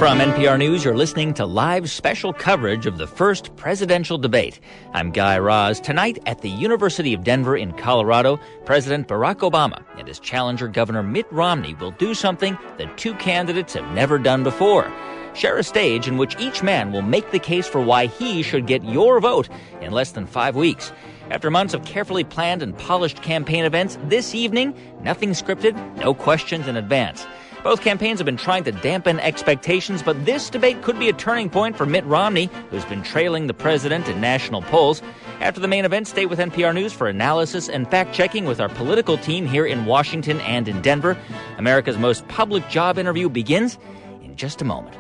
From NPR News, you're listening to live special coverage of the first presidential debate. I'm Guy Raz. Tonight at the University of Denver in Colorado, President Barack Obama and his challenger Governor Mitt Romney will do something that two candidates have never done before. Share a stage in which each man will make the case for why he should get your vote in less than 5 weeks. After months of carefully planned and polished campaign events, this evening, nothing scripted, no questions in advance. Both campaigns have been trying to dampen expectations, but this debate could be a turning point for Mitt Romney, who's been trailing the president in national polls. After the main event, stay with NPR News for analysis and fact-checking with our political team here in Washington and in Denver. America's most public job interview begins in just a moment.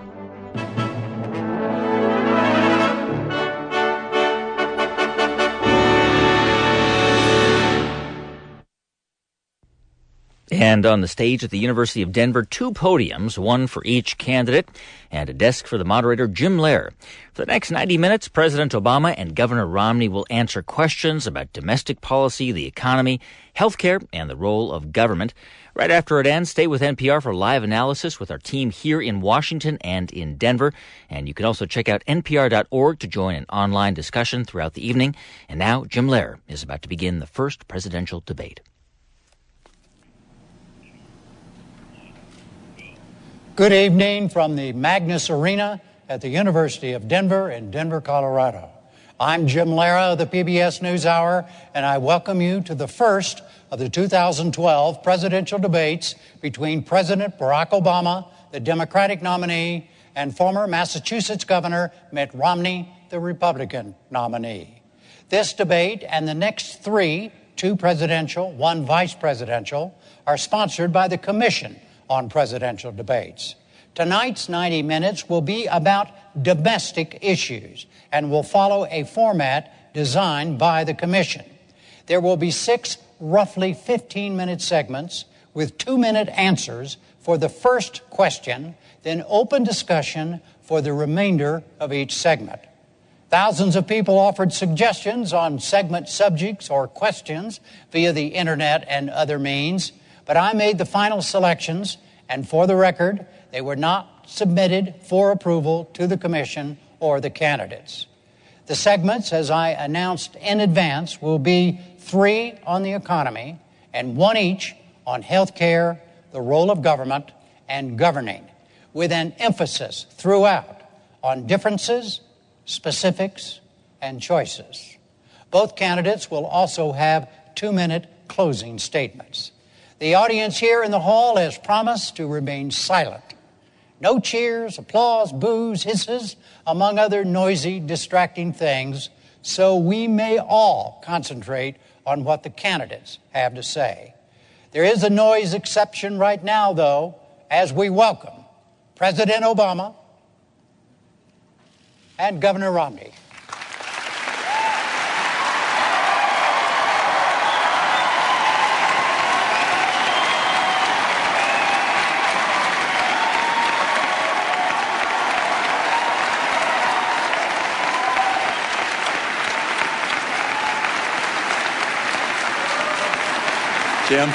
And on the stage at the University of Denver, two podiums, one for each candidate, and a desk for the moderator, Jim Lehrer. For the next 90 minutes, President Obama and Governor Romney will answer questions about domestic policy, the economy, healthcare, and the role of government. Right after it ends, stay with NPR for live analysis with our team here in Washington and in Denver. And you can also check out npr.org to join an online discussion throughout the evening. And now, Jim Lehrer is about to begin the first presidential debate. Good evening from the Magnus Arena at the University of Denver in Denver, Colorado. I'm Jim Lehrer of the PBS NewsHour, and I welcome you to the first of the 2012 presidential debates between President Barack Obama, the Democratic nominee, and former Massachusetts Governor Mitt Romney, the Republican nominee. This debate and the next three, two presidential, one vice presidential, are sponsored by the Commission on Presidential Debates. Tonight's 90 minutes will be about domestic issues and will follow a format designed by the Commission. There will be 6 roughly 15-minute segments with 2-minute answers for the first question, then open discussion for the remainder of each segment. Thousands of people offered suggestions on segment subjects or questions via the internet and other means, but I made the final selections, and for the record, they were not submitted for approval to the Commission or the candidates. The segments, as I announced in advance, will be 3 on the economy and 1 each on health care, the role of government, and governing, with an emphasis throughout on differences, specifics, and choices. Both candidates will also have 2-minute closing statements. The audience here in the hall has promised to remain silent. No cheers, applause, boos, hisses, among other noisy, distracting things, so we may all concentrate on what the candidates have to say. There is a noise exception right now, though, as we welcome President Obama and Governor Romney. Jim.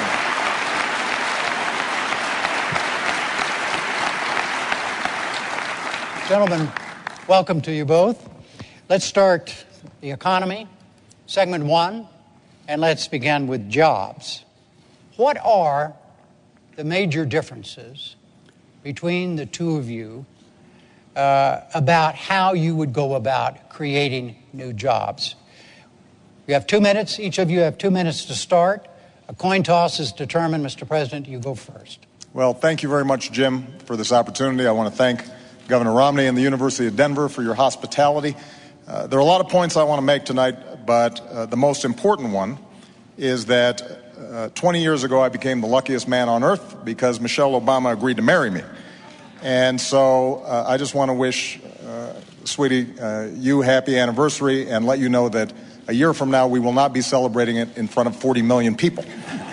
Gentlemen, welcome to you both. Let's start the economy, segment 1, and let's begin with jobs. What are the major differences between the two of you about how you would go about creating new jobs? You have 2 minutes. Each of you have 2 minutes to start. A coin toss is determined. Mr. President, you go first. Well, thank you very much, Jim, for this opportunity. I want to thank Governor Romney and the University of Denver for your hospitality. There are a lot of points I want to make tonight, but the most important one is that 20 years ago I became the luckiest man on earth because Michelle Obama agreed to marry me. And so I just want to wish, sweetie, you happy anniversary and let you know that a year from now, we will not be celebrating it in front of 40 million people.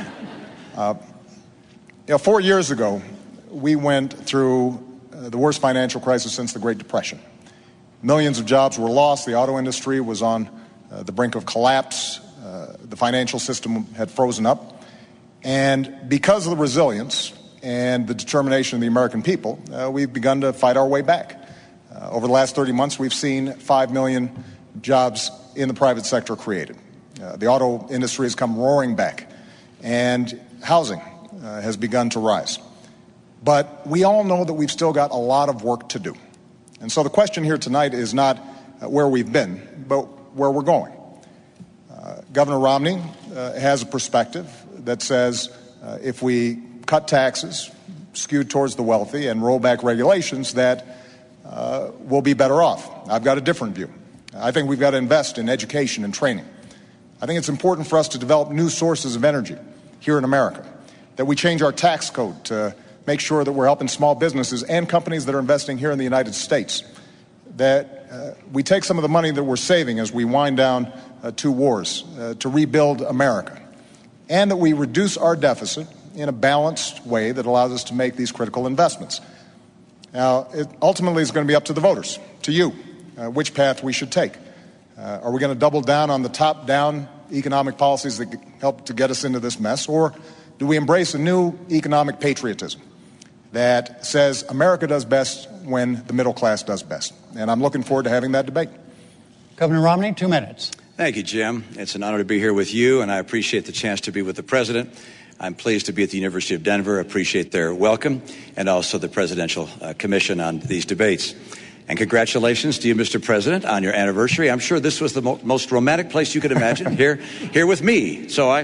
4 years ago, we went through the worst financial crisis since the Great Depression. Millions of jobs were lost. The auto industry was on the brink of collapse. The financial system had frozen up. And because of the resilience and the determination of the American people, we've begun to fight our way back. Over the last 30 months, we've seen 5 million jobs in the private sector created. The auto industry has come roaring back, and housing has begun to rise. But we all know that we've still got a lot of work to do. And so the question here tonight is not where we've been, but where we're going. Governor Romney has a perspective that says if we cut taxes, skewed towards the wealthy, and roll back regulations, that we'll be better off. I've got a different view. I think we've got to invest in education and training. I think it's important for us to develop new sources of energy here in America, that we change our tax code to make sure that we're helping small businesses and companies that are investing here in the United States, that we take some of the money that we're saving as we wind down 2 wars to rebuild America, and that we reduce our deficit in a balanced way that allows us to make these critical investments. Now, it ultimately is going to be up to the voters, to you, which path we should take. Are we going to double down on the top-down economic policies that help to get us into this mess, or do we embrace a new economic patriotism that says America does best when the middle class does best? And I'm looking forward to having that debate. Governor Romney, 2 minutes. Thank you, Jim. It's an honor to be here with you, and I appreciate the chance to be with the President. I'm pleased to be at the University of Denver, appreciate their welcome, and also the Presidential Commission on these debates. And congratulations to you, Mr. President, on your anniversary. I'm sure this was the most romantic place you could imagine, here with me. So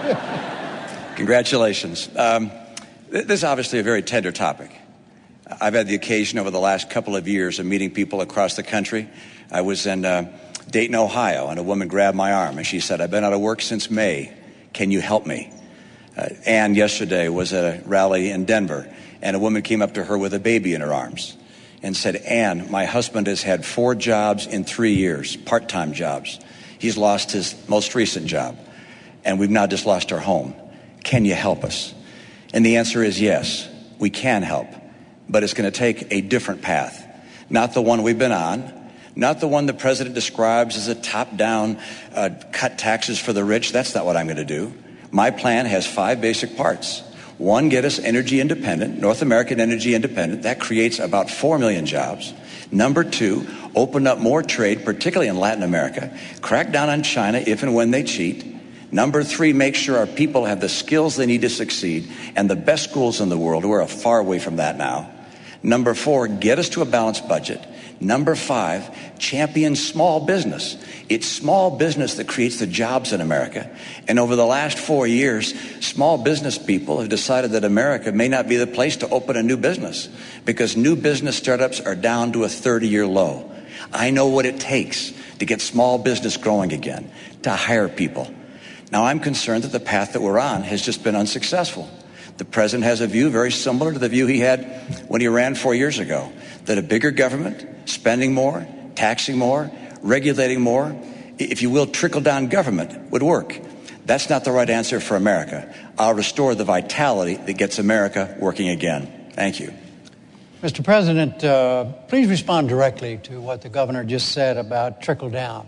congratulations. This is obviously a very tender topic. I've had the occasion over the last couple of years of meeting people across the country. I was in Dayton, Ohio, and a woman grabbed my arm, and she said, "I've been out of work since May. Can you help me?" Ann yesterday was at a rally in Denver, and a woman came up to her with a baby in her arms and said, "Ann, my husband has had 4 jobs in 3 years, part-time jobs. He's lost his most recent job, and we've now just lost our home. Can you help us?" And the answer is yes, we can help, but it's going to take a different path, not the one we've been on, not the one the president describes as a top-down cut taxes for the rich. That's not what I'm going to do. My plan has 5 basic parts. 1, get us energy independent, North American energy independent. That creates about 4 million jobs. Number 2, open up more trade, particularly in Latin America. Crack down on China if and when they cheat. Number 3, make sure our people have the skills they need to succeed, and the best schools in the world. We're far away from that now. Number 4, get us to a balanced budget. Number 5, champion small business. It's small business that creates the jobs in America. And over the last 4 years, small business people have decided that America may not be the place to open a new business because new business startups are down to a 30-year low. I know what it takes to get small business growing again, to hire people. Now, I'm concerned that the path that we're on has just been unsuccessful. The president has a view very similar to the view he had when he ran 4 years ago, that a bigger government, spending more, taxing more, regulating more, if you will, trickle-down government would work. That's not the right answer for America. I'll restore the vitality that gets America working again. Thank you. Mr. President, please respond directly to what the governor just said about trickle-down,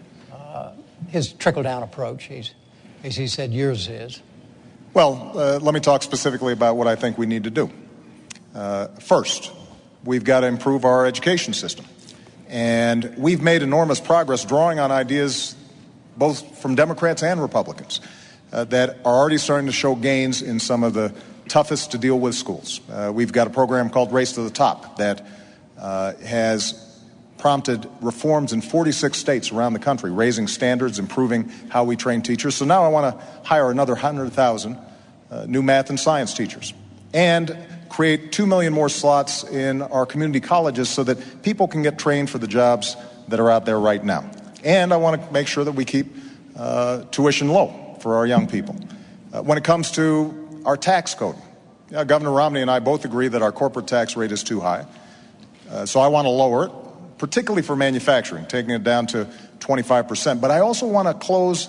his trickle-down approach. As he said, yours is. Well, let me talk specifically about what I think we need to do. First, we've got to improve our education system. And we've made enormous progress drawing on ideas both from Democrats and Republicans that are already starting to show gains in some of the toughest to deal with schools. We've got a program called Race to the Top that has prompted reforms in 46 states around the country, raising standards, improving how we train teachers. So now I want to hire another 100,000 new math and science teachers and create 2 million more slots in our community colleges so that people can get trained for the jobs that are out there right now. And I want to make sure that we keep tuition low for our young people. When it comes to our tax code, Governor Romney and I both agree that our corporate tax rate is too high. So I want to lower it, particularly for manufacturing, taking it down to 25%. But I also want to close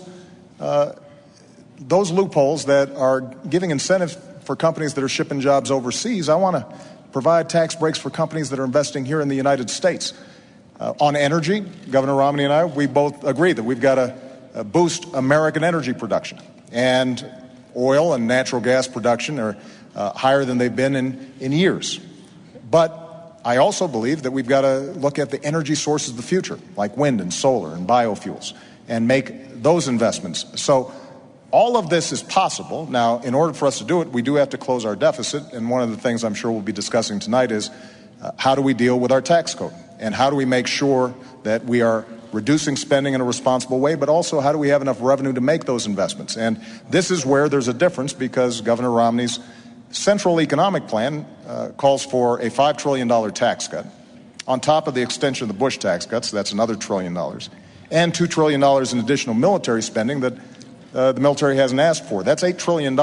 those loopholes that are giving incentive for companies that are shipping jobs overseas. I want to provide tax breaks for companies that are investing here in the United States. On energy, Governor Romney and I, we both agree that we've got to boost American energy production. And oil and natural gas production are higher than they've been in years. But I also believe that we've got to look at the energy sources of the future, like wind and solar and biofuels, and make those investments. So all of this is possible. Now, in order for us to do it, we do have to close our deficit. And one of the things I'm sure we'll be discussing tonight is how do we deal with our tax code? And how do we make sure that we are reducing spending in a responsible way, but also how do we have enough revenue to make those investments? And this is where there's a difference, because Governor Romney's central economic plan calls for a $5 trillion tax cut on top of the extension of the Bush tax cuts. That's another $1 trillion, and $2 trillion in additional military spending that the military hasn't asked for. That's $8 trillion.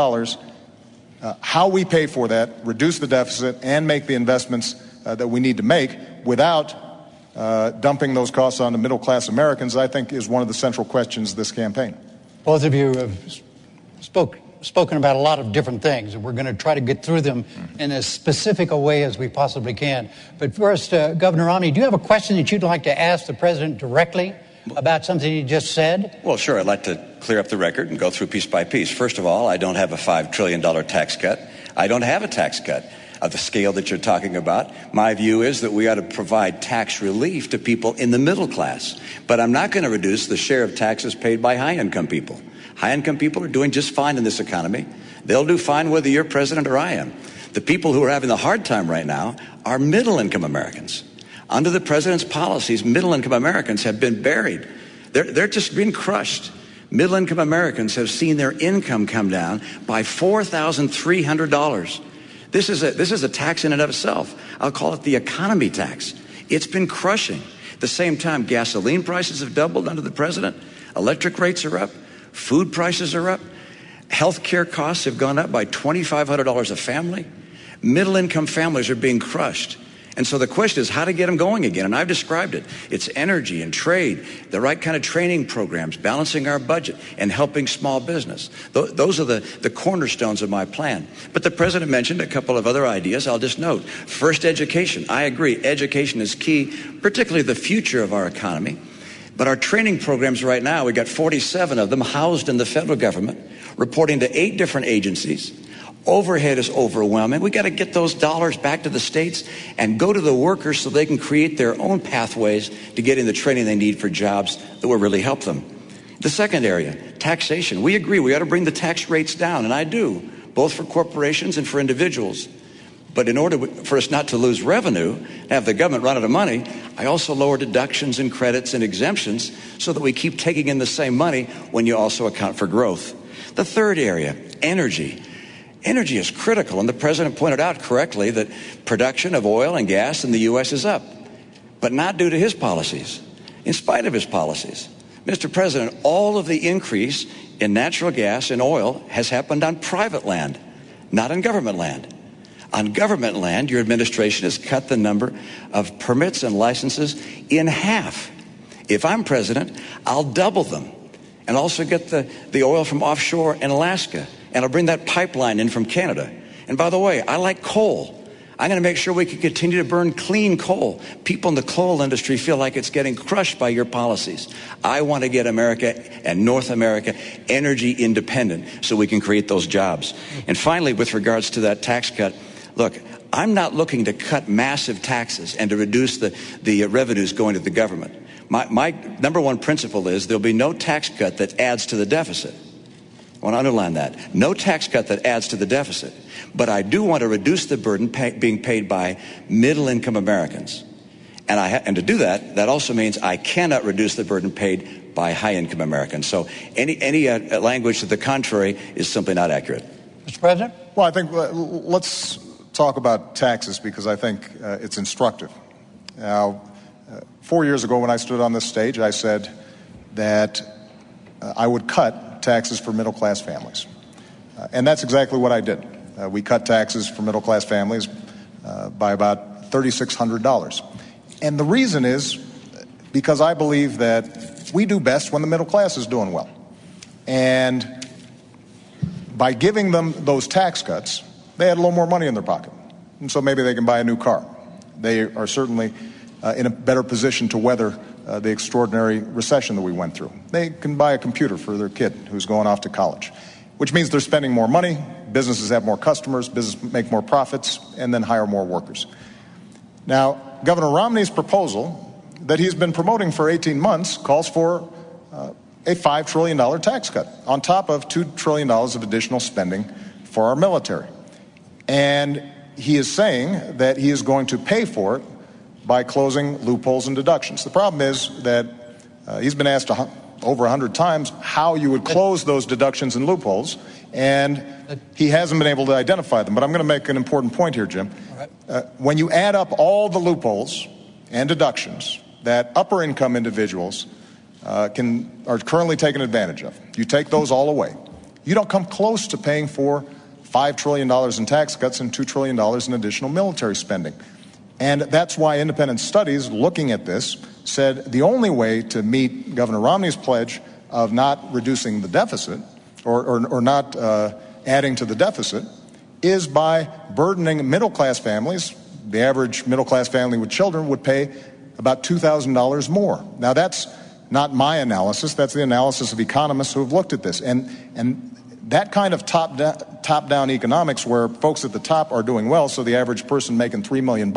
How we pay for that, reduce the deficit, and make the investments that we need to make without dumping those costs on the middle-class Americans, I think, is one of the central questions of this campaign. Both of you have spoken about a lot of different things, and we're going to try to get through them in as specific a way as we possibly can. But first, Governor Romney, do you have a question that you'd like to ask the president directly about something he just said? Well, sure. I'd like to clear up the record and go through piece by piece. First of all, I don't have a $5 trillion tax cut. I don't have a tax cut of the scale that you're talking about. My view is that we ought to provide tax relief to people in the middle class. But I'm not going to reduce the share of taxes paid by high-income people. High-income people are doing just fine in this economy. They'll do fine whether you're president or I am. The people who are having the hard time right now are middle-income Americans. Under the president's policies, middle-income Americans have been buried. They're just being crushed. Middle-income Americans have seen their income come down by $4,300. This is a tax in and of itself. I'll call it the economy tax. It's been crushing. At the same time, gasoline prices have doubled under the president. Electric rates are up. Food prices are up. Health care costs have gone up by $2,500 a family. Middle-income families are being crushed. And so the question is how to get them going again. And I've described it. It's energy and trade, the right kind of training programs, balancing our budget, and helping small business. Those are the cornerstones of my plan. But the president mentioned a couple of other ideas. I'll just note. First, education. I agree. Education is key, particularly the future of our economy. But our training programs right now, we've got 47 of them housed in the federal government, reporting to 8 different agencies. Overhead is overwhelming. We got to get those dollars back to the states and go to the workers so they can create their own pathways to getting the training they need for jobs that will really help them. The second area, taxation. We agree we ought to bring the tax rates down, and I do, both for corporations and for individuals. But in order for us not to lose revenue, and have the government run out of money, I also lower deductions and credits and exemptions so that we keep taking in the same money when you also account for growth. The third area, energy. Energy is critical, and the president pointed out correctly that production of oil and gas in the U.S. is up, but not due to his policies, in spite of his policies. Mr. President, all of the increase in natural gas and oil has happened on private land, not on government land. On government land, your administration has cut the number of permits and licenses in half. If I'm president, I'll double them and also get the oil from offshore in Alaska. And I'll bring that pipeline in from Canada. And by the way, I like coal. I'm going to make sure we can continue to burn clean coal. People in the coal industry feel like it's getting crushed by your policies. I want to get America and North America energy independent so we can create those jobs. And finally, with regards to that tax cut, look, I'm not looking to cut massive taxes and to reduce the revenues going to the government. My number one principle is there'll be no tax cut that adds to the deficit. I want to underline that. No tax cut that adds to the deficit. But I do want to reduce the burden being paid by middle-income Americans. And to do that, that also means I cannot reduce the burden paid by high-income Americans. So any language to the contrary is simply not accurate. Mr. President? Well, I think let's talk about taxes because I think it's instructive. Now, 4 years ago when I stood on this stage, I said that I would cut taxes for middle-class families. And that's exactly what I did. We cut taxes for middle-class families by about $3,600. And the reason is because I believe that we do best when the middle class is doing well. And by giving them those tax cuts, they had a little more money in their pocket. And so maybe they can buy a new car. They are certainly in a better position to weather the extraordinary recession that we went through. They can buy a computer for their kid who's going off to college, which means they're spending more money, businesses have more customers, businesses make more profits, and then hire more workers. Now, Governor Romney's proposal that he's been promoting for 18 months calls for a $5 trillion tax cut on top of $2 trillion of additional spending for our military. And he is saying that he is going to pay for it by closing loopholes and deductions. The problem is that he's been asked over 100 times how you would close those deductions and loopholes, and he hasn't been able to identify them. But I'm going to make an important point here, Jim. When you add up all the loopholes and deductions that upper income individuals are currently taking advantage of, you take those all away, you don't come close to paying for $5 trillion in tax cuts and $2 trillion in additional military spending. And that's why independent studies looking at this said the only way to meet Governor Romney's pledge of not reducing the deficit or not adding to the deficit is by burdening middle-class families. The average middle-class family with children would pay about $2,000 more. Now, that's not my analysis. That's the analysis of economists who have looked at this. And that kind of top-down economics where folks at the top are doing well, so the average person making $3 million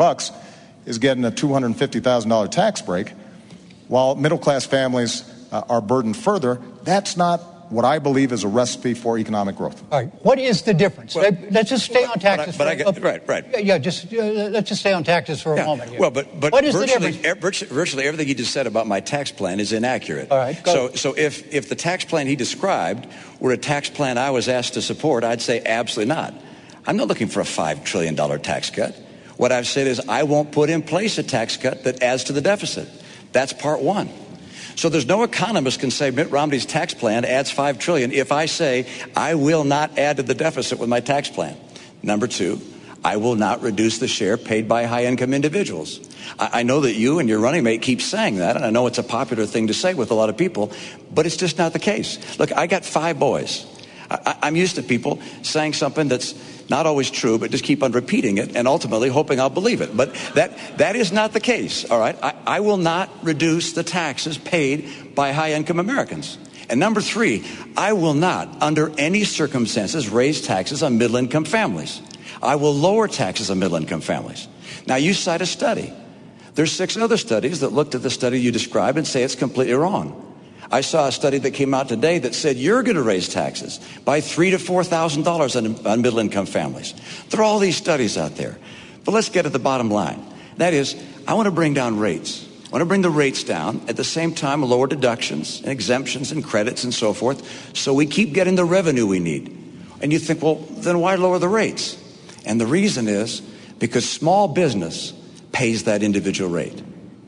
is getting a $250,000 tax break, while middle-class families are burdened further, that's not what I believe is a recipe for economic growth. All right. What is the difference? Well, let's just stay on taxes. Right. Yeah, let's just stay on taxes for a moment here. Well, but what is the difference? Virtually everything he just said about my tax plan is inaccurate. All right. So if the tax plan he described were a tax plan I was asked to support, I'd say absolutely not. I'm not looking for a $5 trillion tax cut. What I've said is I won't put in place a tax cut that adds to the deficit. That's part one. So there's no economist can say Mitt Romney's tax plan adds $5 trillion if I say I will not add to the deficit with my tax plan. Number two, I will not reduce the share paid by high-income individuals. I know that you and your running mate keep saying that, and I know it's a popular thing to say with a lot of people, but it's just not the case. Look, I got 5 boys. I'm used to people saying something that's not always true, but just keep on repeating it and ultimately hoping I'll believe it. But that is not the case, all right? I will not reduce the taxes paid by high-income Americans. And number 3, I will not, under any circumstances, raise taxes on middle-income families. I will lower taxes on middle-income families. Now, you cite a study. There's 6 other studies that looked at the study you described and say it's completely wrong. I saw a study that came out today that said you're going to raise taxes by $3,000 to $4,000 on middle-income families. There are all these studies out there. But let's get at the bottom line. That is, I want to bring down rates. I want to bring the rates down, at the same time lower deductions and exemptions and credits and so forth, so we keep getting the revenue we need. And you think, well, then why lower the rates? And the reason is because small business pays that individual rate.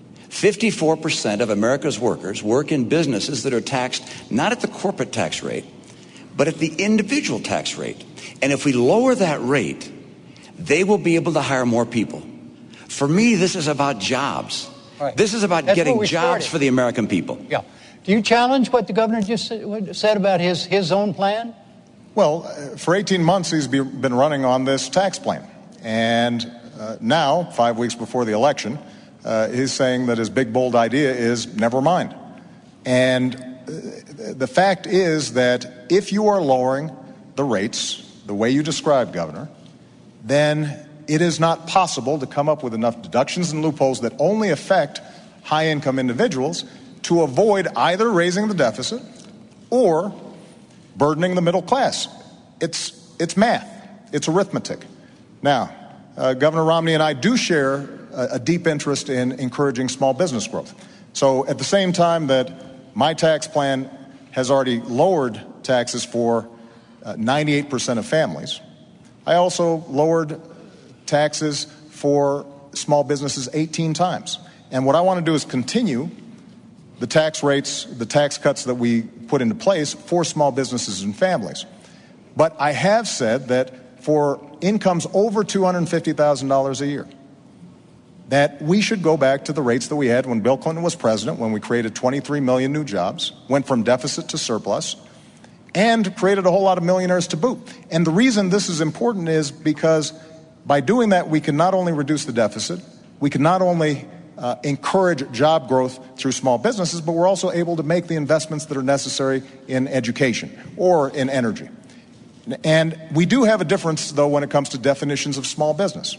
54% of America's workers work in businesses that are taxed not at the corporate tax rate, but at the individual tax rate. And if we lower that rate, they will be able to hire more people. For me, this is about jobs. Right. This is about getting jobs for the American people. Yeah. Do you challenge what the governor just said about his own plan? Well, for 18 months, he's been running on this tax plan. And now, 5 weeks before the election, he's saying that his big, bold idea is never mind. And the fact is that if you are lowering the rates the way you described, Governor, then it is not possible to come up with enough deductions and loopholes that only affect high-income individuals to avoid either raising the deficit or burdening the middle class. It's math. It's arithmetic. Now, Governor Romney and I do share a deep interest in encouraging small business growth. So at the same time that my tax plan has already lowered taxes for 98% of families, I also lowered taxes for small businesses 18 times. And what I want to do is continue the tax rates, the tax cuts that we put into place for small businesses and families. But I have said that for incomes over $250,000 a year, that we should go back to the rates that we had when Bill Clinton was president, when we created 23 million new jobs, went from deficit to surplus, and created a whole lot of millionaires to boot. And the reason this is important is because by doing that, we can not only reduce the deficit, we can not only encourage job growth through small businesses, but we're also able to make the investments that are necessary in education or in energy. And we do have a difference, though, when it comes to definitions of small business.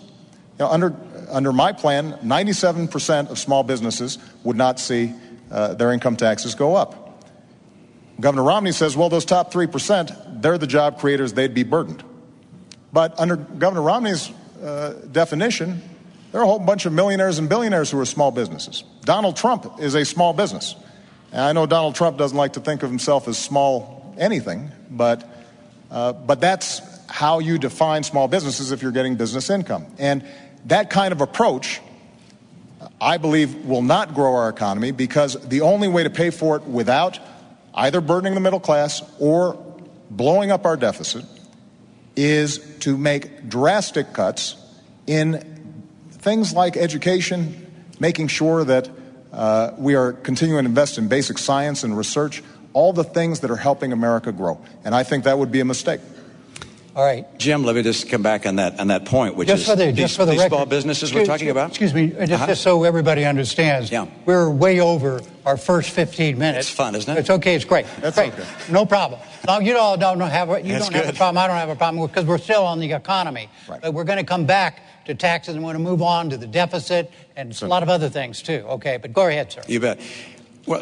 Under my plan, 97% of small businesses would not see their income taxes go up. Governor Romney says, well, those top 3%, they're the job creators, they'd be burdened. But under Governor Romney's definition, there are a whole bunch of millionaires and billionaires who are small businesses. Donald Trump is a small business. And I know Donald Trump doesn't like to think of himself as small anything, but that's how you define small businesses if you're getting business income. And that kind of approach, I believe, will not grow our economy, because the only way to pay for it without either burdening the middle class or blowing up our deficit is to make drastic cuts in things like education, making sure that we are continuing to invest in basic science and research, all the things that are helping America grow. And I think that would be a mistake. All right, Jim, let me just come back on that point, which just is these small businesses we're talking about. Excuse me, just so everybody understands. Yeah. We're way over our first 15 minutes. It's fun, isn't it? It's okay. It's great. That's great. okay. No problem. No, you all don't have a good. problem. I don't have a problem, because we're still on the economy. Right. But we're going to come back to taxes, and we're going to move on to the deficit and a lot of other things too. Okay, but go ahead, sir. You bet. Well,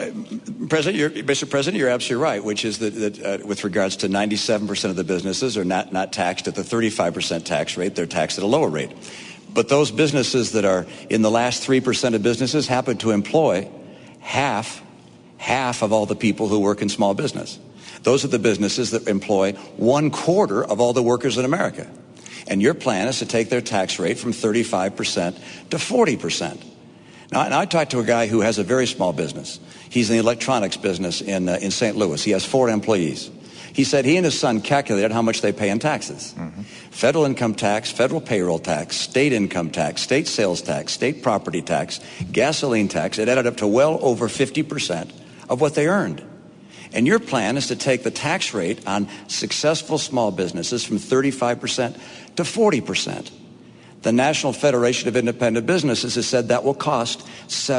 Mr. President, you're absolutely right, which is that with regards to 97% of the businesses are not taxed at the 35% tax rate. They're taxed at a lower rate. But those businesses that are in the last 3% of businesses happen to employ half of all the people who work in small business. Those are the businesses that employ 1/4 of all the workers in America. And your plan is to take their tax rate from 35% to 40%. Now, and I talked to a guy who has a very small business. He's in the electronics business in St. Louis. He has 4 employees. He said he and his son calculated how much they pay in taxes. Mm-hmm. Federal income tax, federal payroll tax, state income tax, state sales tax, state property tax, gasoline tax. It added up to well over 50% of what they earned. And your plan is to take the tax rate on successful small businesses from 35% to 40%. The National Federation of Independent Businesses has said that will cost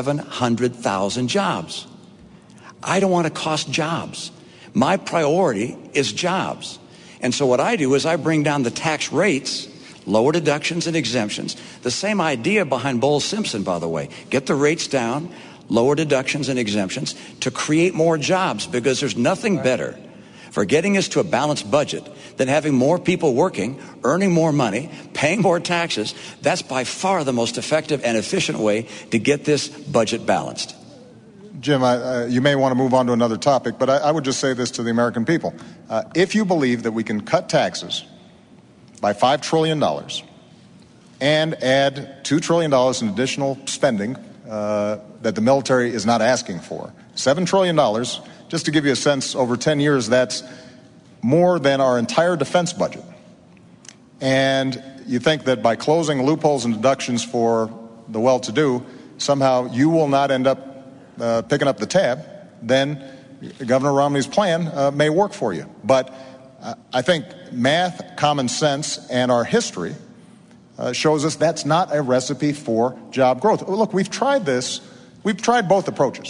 700,000 jobs. I don't want to cost jobs. My priority is jobs. And so what I do is I bring down the tax rates, lower deductions and exemptions. The same idea behind Bowles-Simpson, by the way. Get the rates down, lower deductions and exemptions to create more jobs, because there's nothing better for getting us to a balanced budget than having more people working, earning more money, paying more taxes. That's by far the most effective and efficient way to get this budget balanced. Jim, you may want to move on to another topic, but I would just say this to the American people. If you believe that we can cut taxes by $5 trillion and add $2 trillion in additional spending that the military is not asking for, $7 trillion, just to give you a sense, over 10 years, that's more than our entire defense budget. And you think that by closing loopholes and deductions for the well-to-do, somehow you will not end up picking up the tab, then Governor Romney's plan may work for you. But I think math, common sense, and our history shows us that's not a recipe for job growth. Look, we've tried this. We've tried both approaches.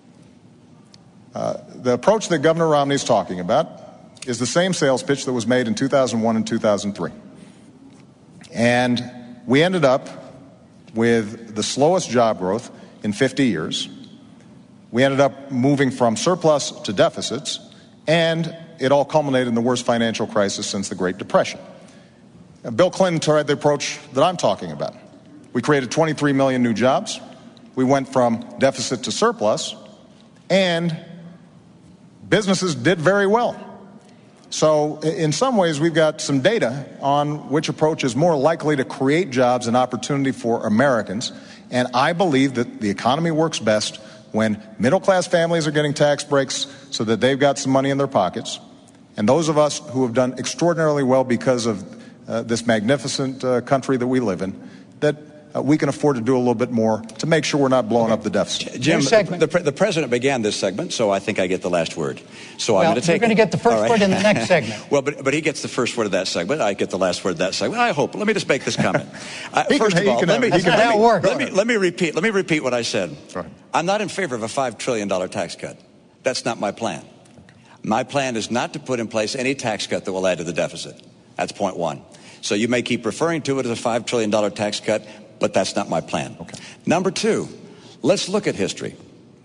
The approach that Governor Romney's talking about is the same sales pitch that was made in 2001 and 2003. And we ended up with the slowest job growth in 50 years. We ended up moving from surplus to deficits, and it all culminated in the worst financial crisis since the Great Depression. Bill Clinton tried the approach that I'm talking about. We created 23 million new jobs. We went from deficit to surplus, and businesses did very well. So in some ways, we've got some data on which approach is more likely to create jobs and opportunity for Americans. And I believe that the economy works best when middle-class families are getting tax breaks so that they've got some money in their pockets. And those of us who have done extraordinarily well because of this magnificent country that we live in, that we can afford to do a little bit more to make sure we're not blowing up the deficit. Jim, the president began this segment, so I think I get the last word. So I'm going to take it. You're going to get the first word in the next segment. Well, but he gets the first word of that segment. I get the last word of that segment. I hope. Let me just make this comment. First of all, let me repeat what I said. I'm not in favor of a $5 trillion tax cut. That's not my plan. My plan is not to put in place any tax cut that will add to the deficit. That's point one. So you may keep referring to it as a $5 trillion tax cut, but that's not my plan. Okay. Number two, let's look at history.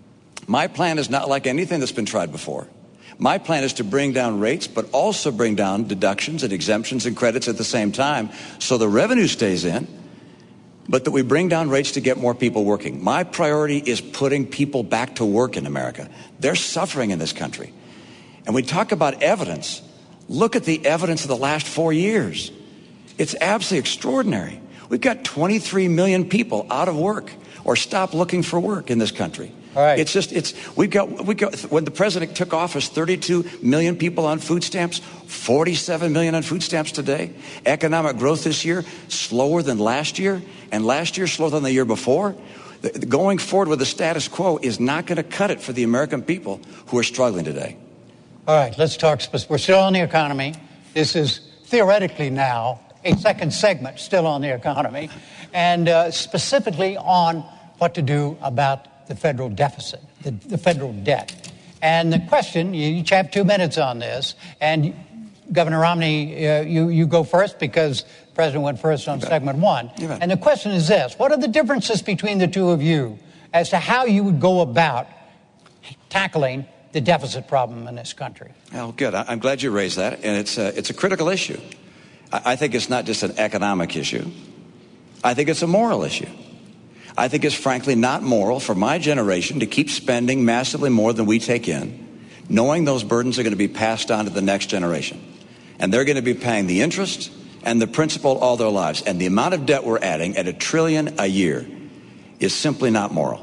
My plan is not like anything that's been tried before. My plan is to bring down rates, but also bring down deductions and exemptions and credits at the same time so the revenue stays in, but that we bring down rates to get more people working. My priority is putting people back to work in America. They're suffering in this country. And we talk about evidence. Look at the evidence of the last 4 years. It's absolutely extraordinary. We've got 23 million people out of work or stopped looking for work in this country. All right. We've got, when the president took office, 32 million people on food stamps, 47 million on food stamps today. Economic growth this year, slower than last year, and last year slower than the year before. Going forward with the status quo is not going to cut it for the American people who are struggling today. All right, let's talk. We're still on the economy. This is theoretically now a second segment still on the economy, and specifically on what to do about the federal deficit, the federal debt. And the question, you each have 2 minutes on this, and Governor Romney, you go first because the president went first on segment one. And the question is this: what are the differences between the two of you as to how you would go about tackling the deficit problem in this country? Well, good. I'm glad you raised that, and it's a critical issue. I think it's not just an economic issue. I think it's a moral issue. I think it's frankly not moral for my generation to keep spending massively more than we take in, knowing those burdens are going to be passed on to the next generation. And they're going to be paying the interest and the principal all their lives. And the amount of debt we're adding at $1 trillion a year is simply not moral.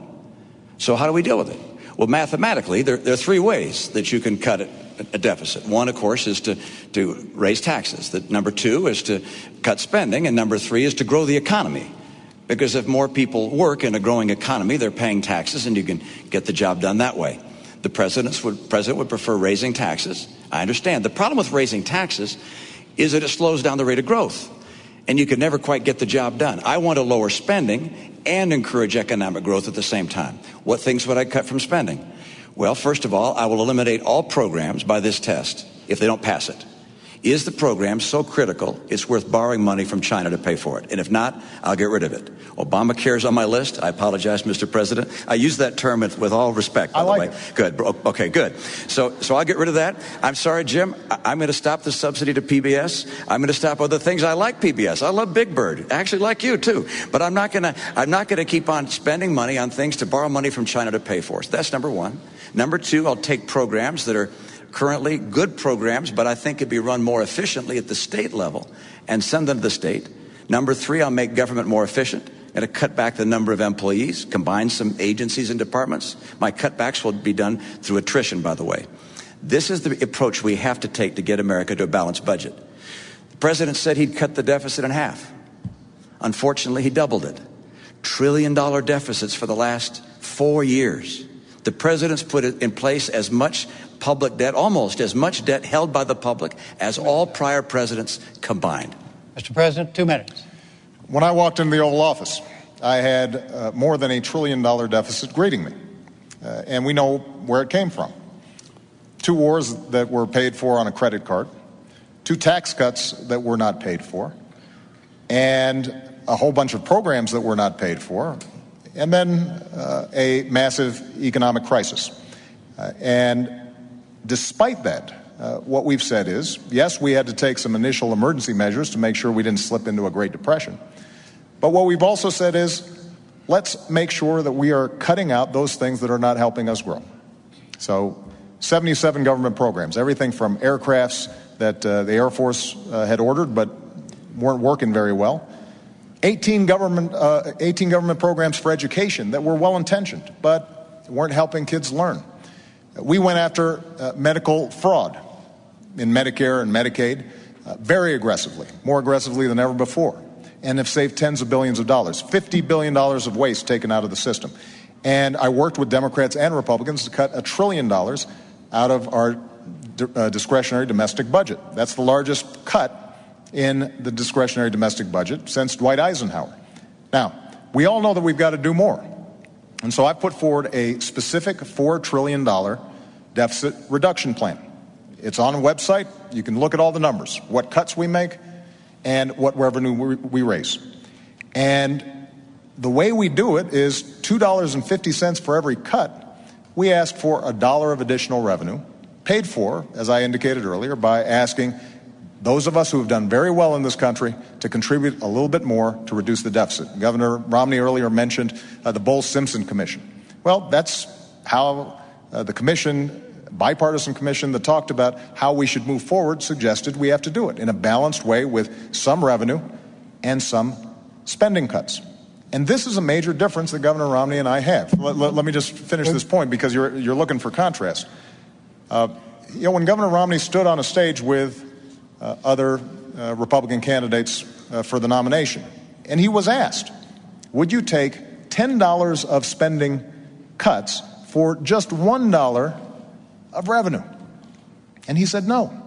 So how do we deal with it? Well, mathematically, there are three ways that you can cut a deficit. One, of course, is to raise taxes. Number two is to cut spending. And number three is to grow the economy. Because if more people work in a growing economy, they're paying taxes, and you can get the job done that way. The president would prefer raising taxes. I understand. The problem with raising taxes is that it slows down the rate of growth, and you can never quite get the job done. I want to lower spending and encourage economic growth at the same time. What things would I cut from spending? Well, first of all, I will eliminate all programs by this test if they don't pass it. Is the program so critical it's worth borrowing money from China to pay for it? And if not, I'll get rid of it. Obamacare is on my list. I apologize, Mr. President. I use that term with all respect, by the way. Good. Okay, good. So I'll get rid of that. I'm sorry, Jim. I'm going to stop the subsidy to PBS. I'm going to stop other things. I like PBS. I love Big Bird. I actually like you too. But I'm not going to keep on spending money on things to borrow money from China to pay for. So that's number one. Number two, I'll take programs that are currently good programs, but I think could be run more efficiently at the state level and send them to the state. Number three, I'll make government more efficient and to cut back the number of employees, combine some agencies and departments. My cutbacks will be done through attrition, by the way. This is the approach we have to take to get America to a balanced budget. The president said he'd cut the deficit in half. Unfortunately, he doubled it. $1 trillion deficits for the last 4 years. The president's put in place as much public debt, almost as much debt held by the public as all prior presidents combined. Mr. President, 2 minutes. When I walked into the Oval Office, I had more than $1 trillion deficit greeting me. And we know where it came from. 2 wars that were paid for on a credit card, 2 tax cuts that were not paid for, and a whole bunch of programs that were not paid for, and then a massive economic crisis. And despite that, what we've said is, yes, we had to take some initial emergency measures to make sure we didn't slip into a Great Depression. But what we've also said is, let's make sure that we are cutting out those things that are not helping us grow. So 77 government programs, everything from aircrafts that the Air Force had ordered but weren't working very well. 18 government programs for education that were well-intentioned but weren't helping kids learn. We went after medical fraud in Medicare and Medicaid very aggressively, more aggressively than ever before, and have saved tens of billions of dollars, $50 billion of waste taken out of the system. And I worked with Democrats and Republicans to cut $1 trillion out of our discretionary domestic budget. That's the largest cut in the discretionary domestic budget since Dwight Eisenhower. Now, we all know that we've got to do more. And so I put forward a specific $4 trillion deficit reduction plan. It's on a website. You can look at all the numbers, what cuts we make and what revenue we raise. And the way we do it is $2.50 for every cut. We ask for $1 of additional revenue, paid for, as I indicated earlier, by asking those of us who have done very well in this country to contribute a little bit more to reduce the deficit. Governor Romney earlier mentioned the Bowles-Simpson Commission. Well, that's how the commission, bipartisan commission that talked about how we should move forward, suggested we have to do it in a balanced way with some revenue and some spending cuts. And this is a major difference that Governor Romney and I have. Let me just finish this point because you're looking for contrast. When Governor Romney stood on a stage with other Republican candidates for the nomination, and he was asked, would you take $10 of spending cuts for just $1 of revenue? And he said no.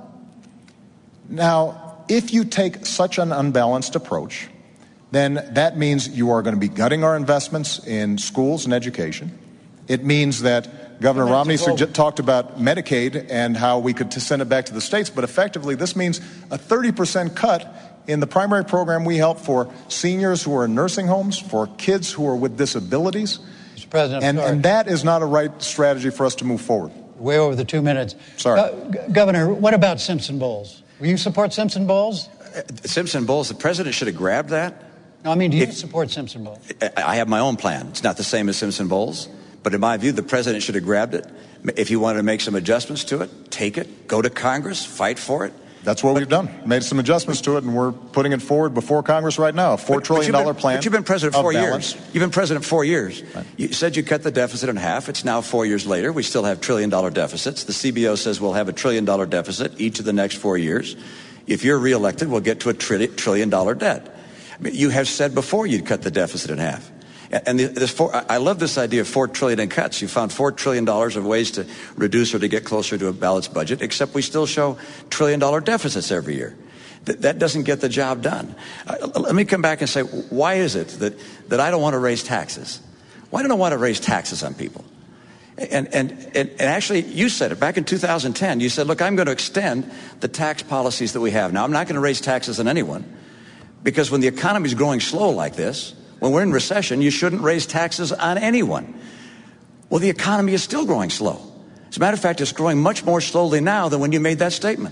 Now, if you take such an unbalanced approach, then that means you are going to be gutting our investments in schools and education. It means that Governor Romney talked about Medicaid and how we could send it back to the states, but effectively this means a 30% cut in the primary program we help for seniors who are in nursing homes, for kids who are with disabilities. Mr. President, and that is not a right strategy for us to move forward. Way over the 2 minutes. Sorry. Governor, what about Simpson-Bowles? Will you support Simpson-Bowles? Simpson-Bowles, the president should have grabbed that. No, I mean, do you support Simpson-Bowles? I have my own plan. It's not the same as Simpson-Bowles, but in my view, the president should have grabbed it. If he wanted to make some adjustments to it, take it, go to Congress, fight for it. That's what we've done. Made some adjustments to it, and we're putting it forward before Congress right now. A $4 trillion plan. But you've been president 4 years. You've been president 4 years. Right. You said you cut the deficit in half. It's now 4 years later. We still have $1 trillion deficits. The CBO says we'll have $1 trillion deficit each of the next 4 years. If you're reelected, we'll get to $1 trillion debt. I mean, you have said before you'd cut the deficit in half. And I love this idea of $4 trillion in cuts. You found $4 trillion of ways to reduce or to get closer to a balanced budget, except we still show $1 trillion deficits every year. That doesn't get the job done. Let me come back and say, why is it that I don't want to raise taxes? Why don't I want to raise taxes on people? And actually, you said it back in 2010. You said, look, I'm going to extend the tax policies that we have. Now, I'm not going to raise taxes on anyone, because when the economy is growing slow like this, when we're in recession, you shouldn't raise taxes on anyone. Well, the economy is still growing slow. As a matter of fact, it's growing much more slowly now than when you made that statement.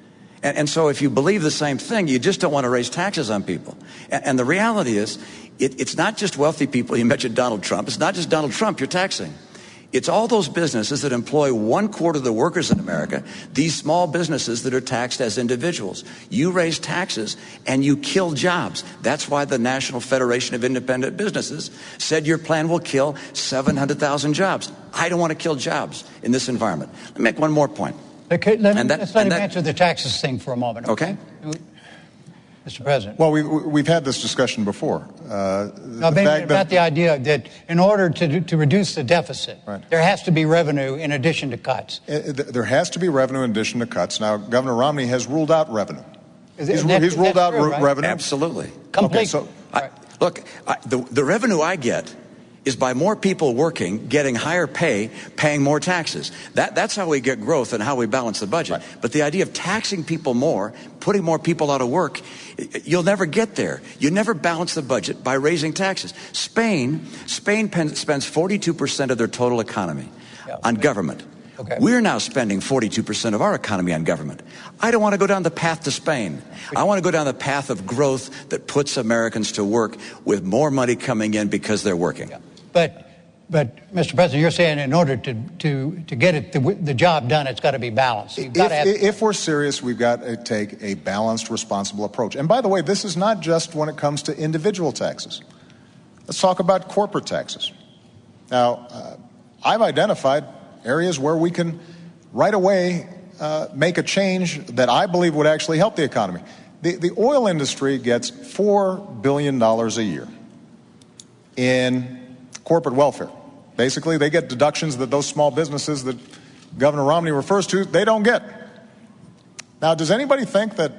And so if you believe the same thing, you just don't want to raise taxes on people. And the reality is, it's not just wealthy people. You mentioned Donald Trump. It's not just Donald Trump you're taxing. It's all those businesses that employ 1/4 of the workers in America, these small businesses that are taxed as individuals. You raise taxes and you kill jobs. That's why the National Federation of Independent Businesses said your plan will kill 700,000 jobs. I don't want to kill jobs in this environment. Let me make one more point. Okay, let's let him answer the taxes thing for a moment. Okay. Mr. President. Well, we've had this discussion before. About the idea that in order to reduce the deficit, right, there has to be revenue in addition to cuts. There has to be revenue in addition to cuts. Now, Governor Romney has ruled out revenue. He's ruled out revenue. Absolutely. Complete. Okay, so the revenue I get is by more people working, getting higher pay, paying more taxes. That's how we get growth and how we balance the budget. Right. But the idea of taxing people more, putting more people out of work, you'll never get there. You never balance the budget by raising taxes. Spain spends 42% of their total economy on government. Okay. We're now spending 42% of our economy on government. I don't want to go down the path to Spain. I want to go down the path of growth that puts Americans to work with more money coming in because they're working. Yeah. But Mr. President, you're saying in order to get the job done, it's got to be balanced. If we're serious, we've got to take a balanced, responsible approach. And by the way, this is not just when it comes to individual taxes. Let's talk about corporate taxes. Now, I've identified areas where we can right away make a change that I believe would actually help the economy. The oil industry gets $4 billion a year in corporate welfare. Basically, they get deductions that those small businesses that Governor Romney refers to, they don't get. Now, does anybody think that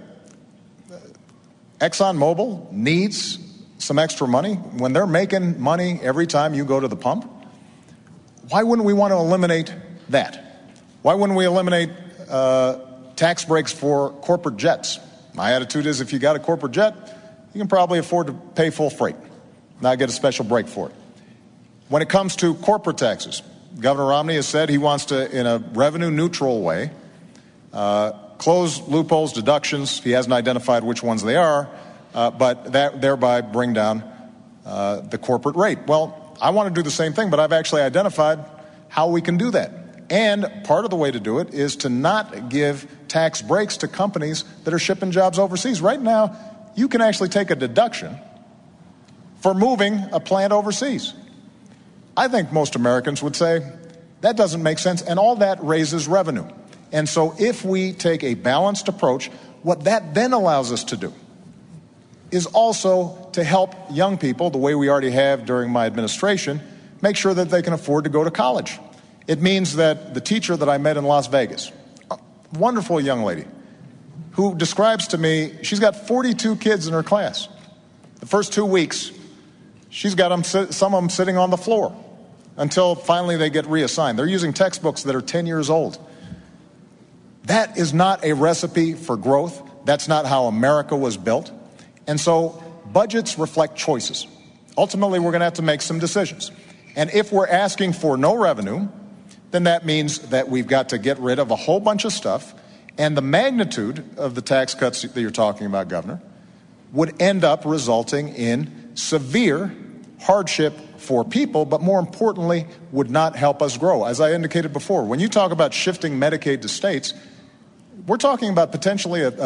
ExxonMobil needs some extra money when they're making money every time you go to the pump? Why wouldn't we want to eliminate that? Why wouldn't we eliminate tax breaks for corporate jets. My attitude is if you got a corporate jet, you can probably afford to pay full freight, not get a special break for it. When it comes to corporate taxes, Governor Romney has said he wants to, in a revenue-neutral way, close loopholes, deductions. He hasn't identified which ones they are, but that thereby bring down the corporate rate. Well, I want to do the same thing, but I've actually identified how we can do that. And part of the way to do it is to not give tax breaks to companies that are shipping jobs overseas. Right now, you can actually take a deduction for moving a plant overseas. I think most Americans would say that doesn't make sense, and all that raises revenue. And so if we take a balanced approach, what that then allows us to do is also to help young people, the way we already have during my administration, make sure that they can afford to go to college. It means that the teacher that I met in Las Vegas, a wonderful young lady, who describes to me, she's got 42 kids in her class. The first 2 weeks, she's got them, some of them sitting on the floor until finally they get reassigned. They're using textbooks that are 10 years old. That is not a recipe for growth. That's not how America was built. And so budgets reflect choices. Ultimately, we're going to have to make some decisions. And if we're asking for no revenue, then that means that we've got to get rid of a whole bunch of stuff. And the magnitude of the tax cuts that you're talking about, Governor, would end up resulting in severe hardship for people, but more importantly, would not help us grow. As I indicated before, when you talk about shifting Medicaid to states, we're talking about potentially a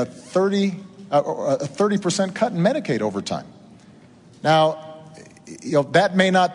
30% cut in Medicaid over time. Now, that may not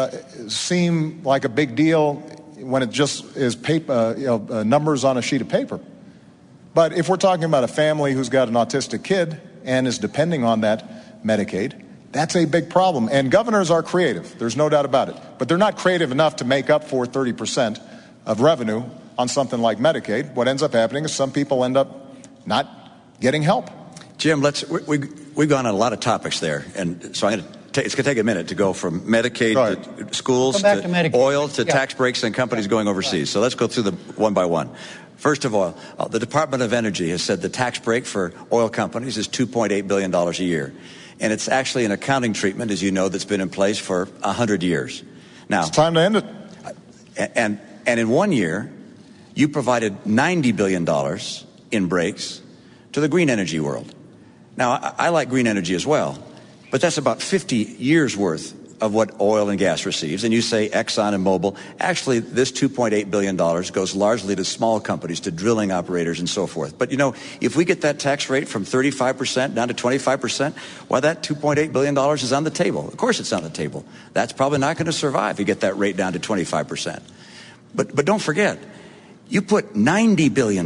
seem like a big deal when it just is paper, numbers on a sheet of paper. But if we're talking about a family who's got an autistic kid and is depending on that Medicaid, that's a big problem. And governors are creative. There's no doubt about it. But they're not creative enough to make up for 30% of revenue on something like Medicaid. What ends up happening is some people end up not getting help. Jim, we've gone on a lot of topics there. And so it's going to take a minute to go from Medicaid to schools to oil to tax breaks and companies going overseas. So let's go through them one by one. First of all, the Department of Energy has said the tax break for oil companies is $2.8 billion a year. And it's actually an accounting treatment, as you know, that's been in place for 100 years. Now, it's time to end it. And in 1 year, you provided $90 billion in breaks to the green energy world. Now, I like green energy as well, but that's about 50 years worth of what oil and gas receives. And you say Exxon and Mobil. Actually, this $2.8 billion goes largely to small companies, to drilling operators and so forth. But, if we get that tax rate from 35% down to 25%, well, that $2.8 billion is on the table. Of course it's on the table. That's probably not going to survive if you get that rate down to 25%. But don't forget, you put $90 billion,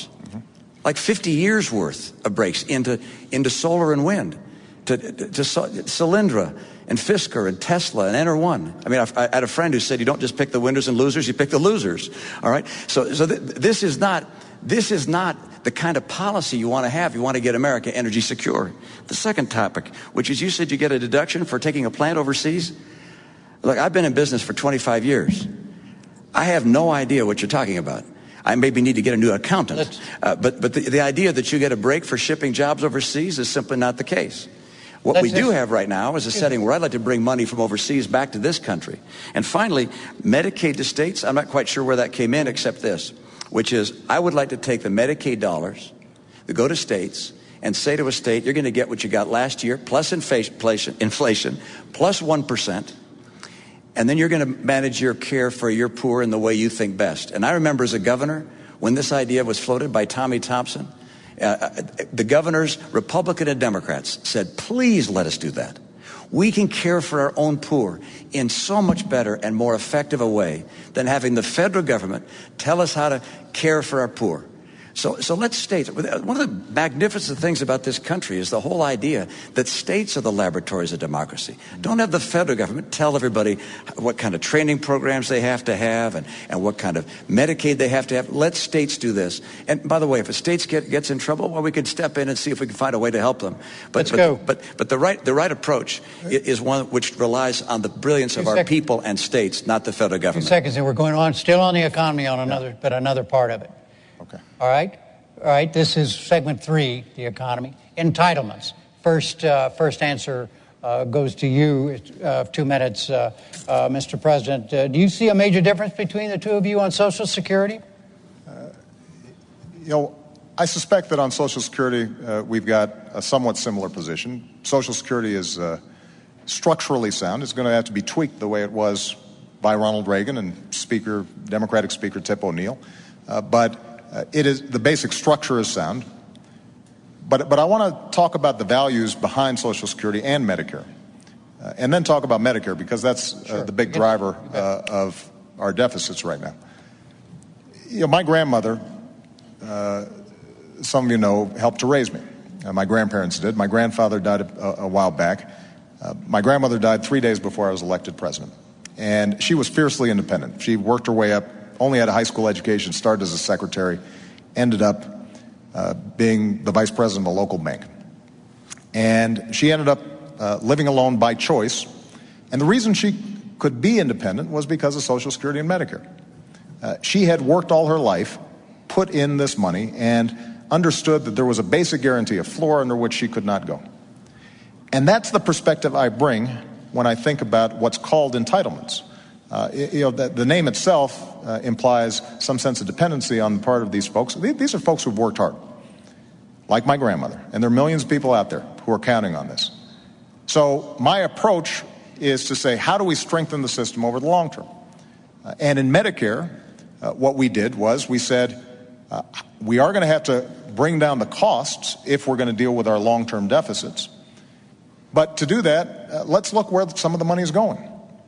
like 50 years worth of breaks into solar and wind, to Solyndra and Fisker and Tesla and Enter1. I mean, I had a friend who said you don't just pick the winners and losers, you pick the losers. All right? So this is not the kind of policy you want to have. You want to get America energy secure. The second topic, which is you said you get a deduction for taking a plant overseas. Look, I've been in business for 25 years. I have no idea what you're talking about. I maybe need to get a new accountant. But the idea that you get a break for shipping jobs overseas is simply not the case. What we do have right now is a setting where I'd like to bring money from overseas back to this country. And finally, Medicaid to states, I'm not quite sure where that came in except this, which is I would like to take the Medicaid dollars that go to states and say to a state, you're going to get what you got last year, plus inflation, plus 1%, and then you're going to manage your care for your poor in the way you think best. And I remember as a governor, when this idea was floated by Tommy Thompson, the governors, Republican and Democrats, said, please let us do that. We can care for our own poor in so much better and more effective a way than having the federal government tell us how to care for our poor. So let's states. One of the magnificent things about this country is the whole idea that states are the laboratories of democracy. Don't have the federal government tell everybody what kind of training programs they have to have and what kind of Medicaid they have to have. Let states do this. And by the way, if a state gets in trouble, well, we can step in and see if we can find a way to help them. But the right approach is one which relies on the brilliance of our people and states, not the federal government. 2 seconds, and we're going on still on the economy on another part of it. Okay. All right? All right, this is segment 3, the economy. Entitlements. First answer goes to you. 2 minutes, Mr. President. Do you see a major difference between the two of you on Social Security? I suspect that on Social Security, we've got a somewhat similar position. Social Security is structurally sound. It's going to have to be tweaked the way it was by Ronald Reagan and Democratic Speaker Tip O'Neill. But the basic structure is sound. But I want to talk about the values behind Social Security and Medicare. And then talk about Medicare, because that's the big driver of our deficits right now. My grandmother, some of you know, helped to raise me. My grandparents did. My grandfather died a while back. My grandmother died 3 days before I was elected president. And she was fiercely independent. She worked her way up, only had a high school education, started as a secretary, ended up being the vice president of a local bank. And she ended up living alone by choice. And the reason she could be independent was because of Social Security and Medicare. She had worked all her life, put in this money, and understood that there was a basic guarantee, a floor under which she could not go. And that's the perspective I bring when I think about what's called entitlements. The name itself implies some sense of dependency on the part of these folks. These are folks who've worked hard, like my grandmother, and there are millions of people out there who are counting on this. So my approach is to say, how do we strengthen the system over the long term? And in Medicare, what we did was we said, we are going to have to bring down the costs if we're going to deal with our long-term deficits. But to do that, let's look where some of the money is going.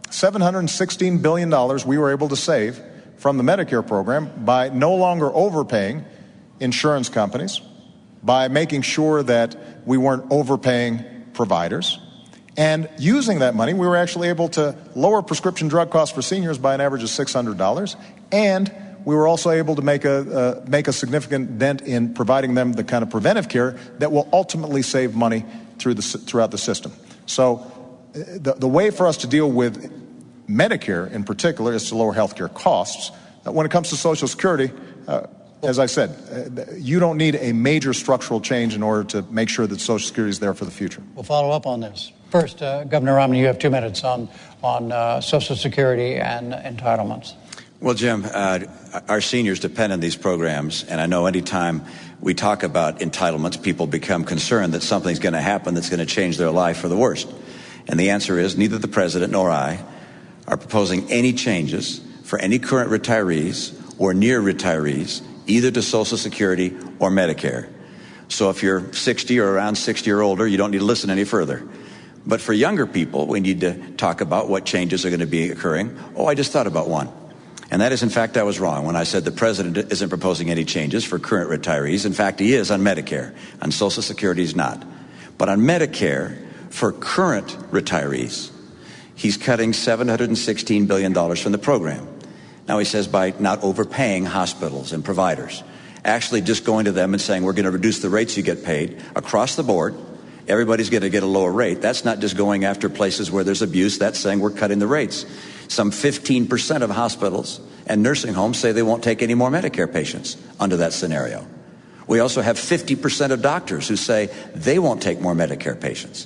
$716 billion we were able to save from the Medicare program by no longer overpaying insurance companies, by making sure that we weren't overpaying providers. And using that money, we were actually able to lower prescription drug costs for seniors by an average of $600. And we were also able to make a significant dent in providing them the kind of preventive care that will ultimately save money throughout the system. So the way for us to deal with Medicare in particular is to lower health care costs. When it comes to Social Security, as I said, you don't need a major structural change in order to make sure that Social Security is there for the future. We'll follow up on this. First, Governor Romney, you have 2 minutes on Social Security and entitlements. Well, Jim, our seniors depend on these programs, and I know anytime we talk about entitlements, people become concerned that something's going to happen that's going to change their life for the worst. And the answer is neither the president nor I are proposing any changes for any current retirees or near retirees, either to Social Security or Medicare. So if you're 60 or around 60 or older, you don't need to listen any further. But for younger people, we need to talk about what changes are going to be occurring. Oh, I just thought about one. And that is, in fact, I was wrong when I said the president isn't proposing any changes for current retirees. In fact, he is on Medicare. On Social Security, he's not. But on Medicare, for current retirees, he's cutting $716 billion from the program. Now, he says by not overpaying hospitals and providers, actually just going to them and saying, we're going to reduce the rates you get paid across the board. Everybody's going to get a lower rate. That's not just going after places where there's abuse. That's saying we're cutting the rates. Some 15% of hospitals and nursing homes say they won't take any more Medicare patients under that scenario. We also have 50% of doctors who say they won't take more Medicare patients.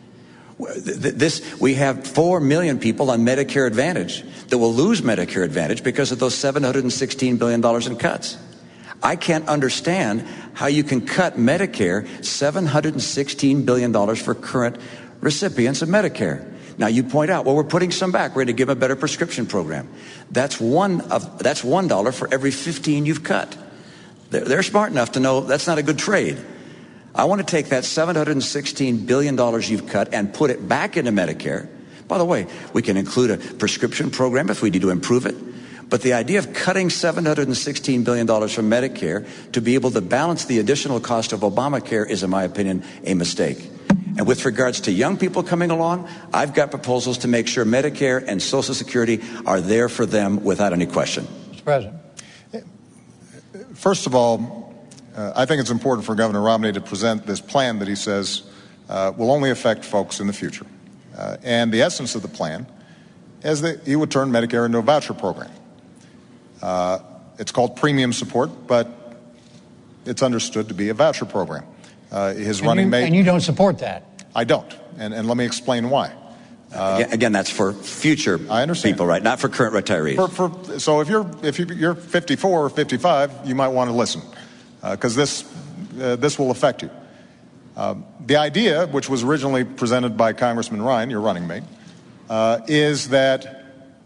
We have 4 million people on Medicare Advantage that will lose Medicare Advantage because of those $716 billion in cuts. I can't understand how you can cut Medicare $716 billion for current recipients of Medicare. Now, you point out, well, we're putting some back. We're going to give them a better prescription program. That's $1 for every 15 you've cut. They're smart enough to know that's not a good trade. I want to take that $716 billion you've cut and put it back into Medicare. By the way, we can include a prescription program if we need to improve it. But the idea of cutting $716 billion from Medicare to be able to balance the additional cost of Obamacare is, in my opinion, a mistake. And with regards to young people coming along, I've got proposals to make sure Medicare and Social Security are there for them without any question. Mr. President. First of all, I think it's important for Governor Romney to present this plan that he says will only affect folks in the future. And the essence of the plan is that he would turn Medicare into a voucher program. It's called premium support, but it's understood to be a voucher program. His running mate... And you don't support that? I don't, and let me explain why. Again, that's for future people, right? Not for current retirees. So if you're 54 or 55, you might want to listen, because this will affect you. The idea, which was originally presented by Congressman Ryan, your running mate, is that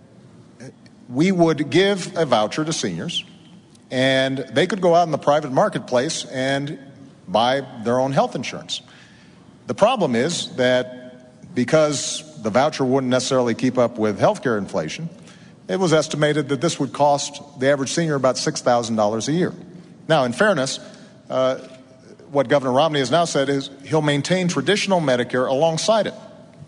we would give a voucher to seniors, and they could go out in the private marketplace and buy their own health insurance. The problem is that because the voucher wouldn't necessarily keep up with healthcare inflation, it was estimated that this would cost the average senior about $6,000 a year. Now, in fairness, what Governor Romney has now said is he'll maintain traditional Medicare alongside it.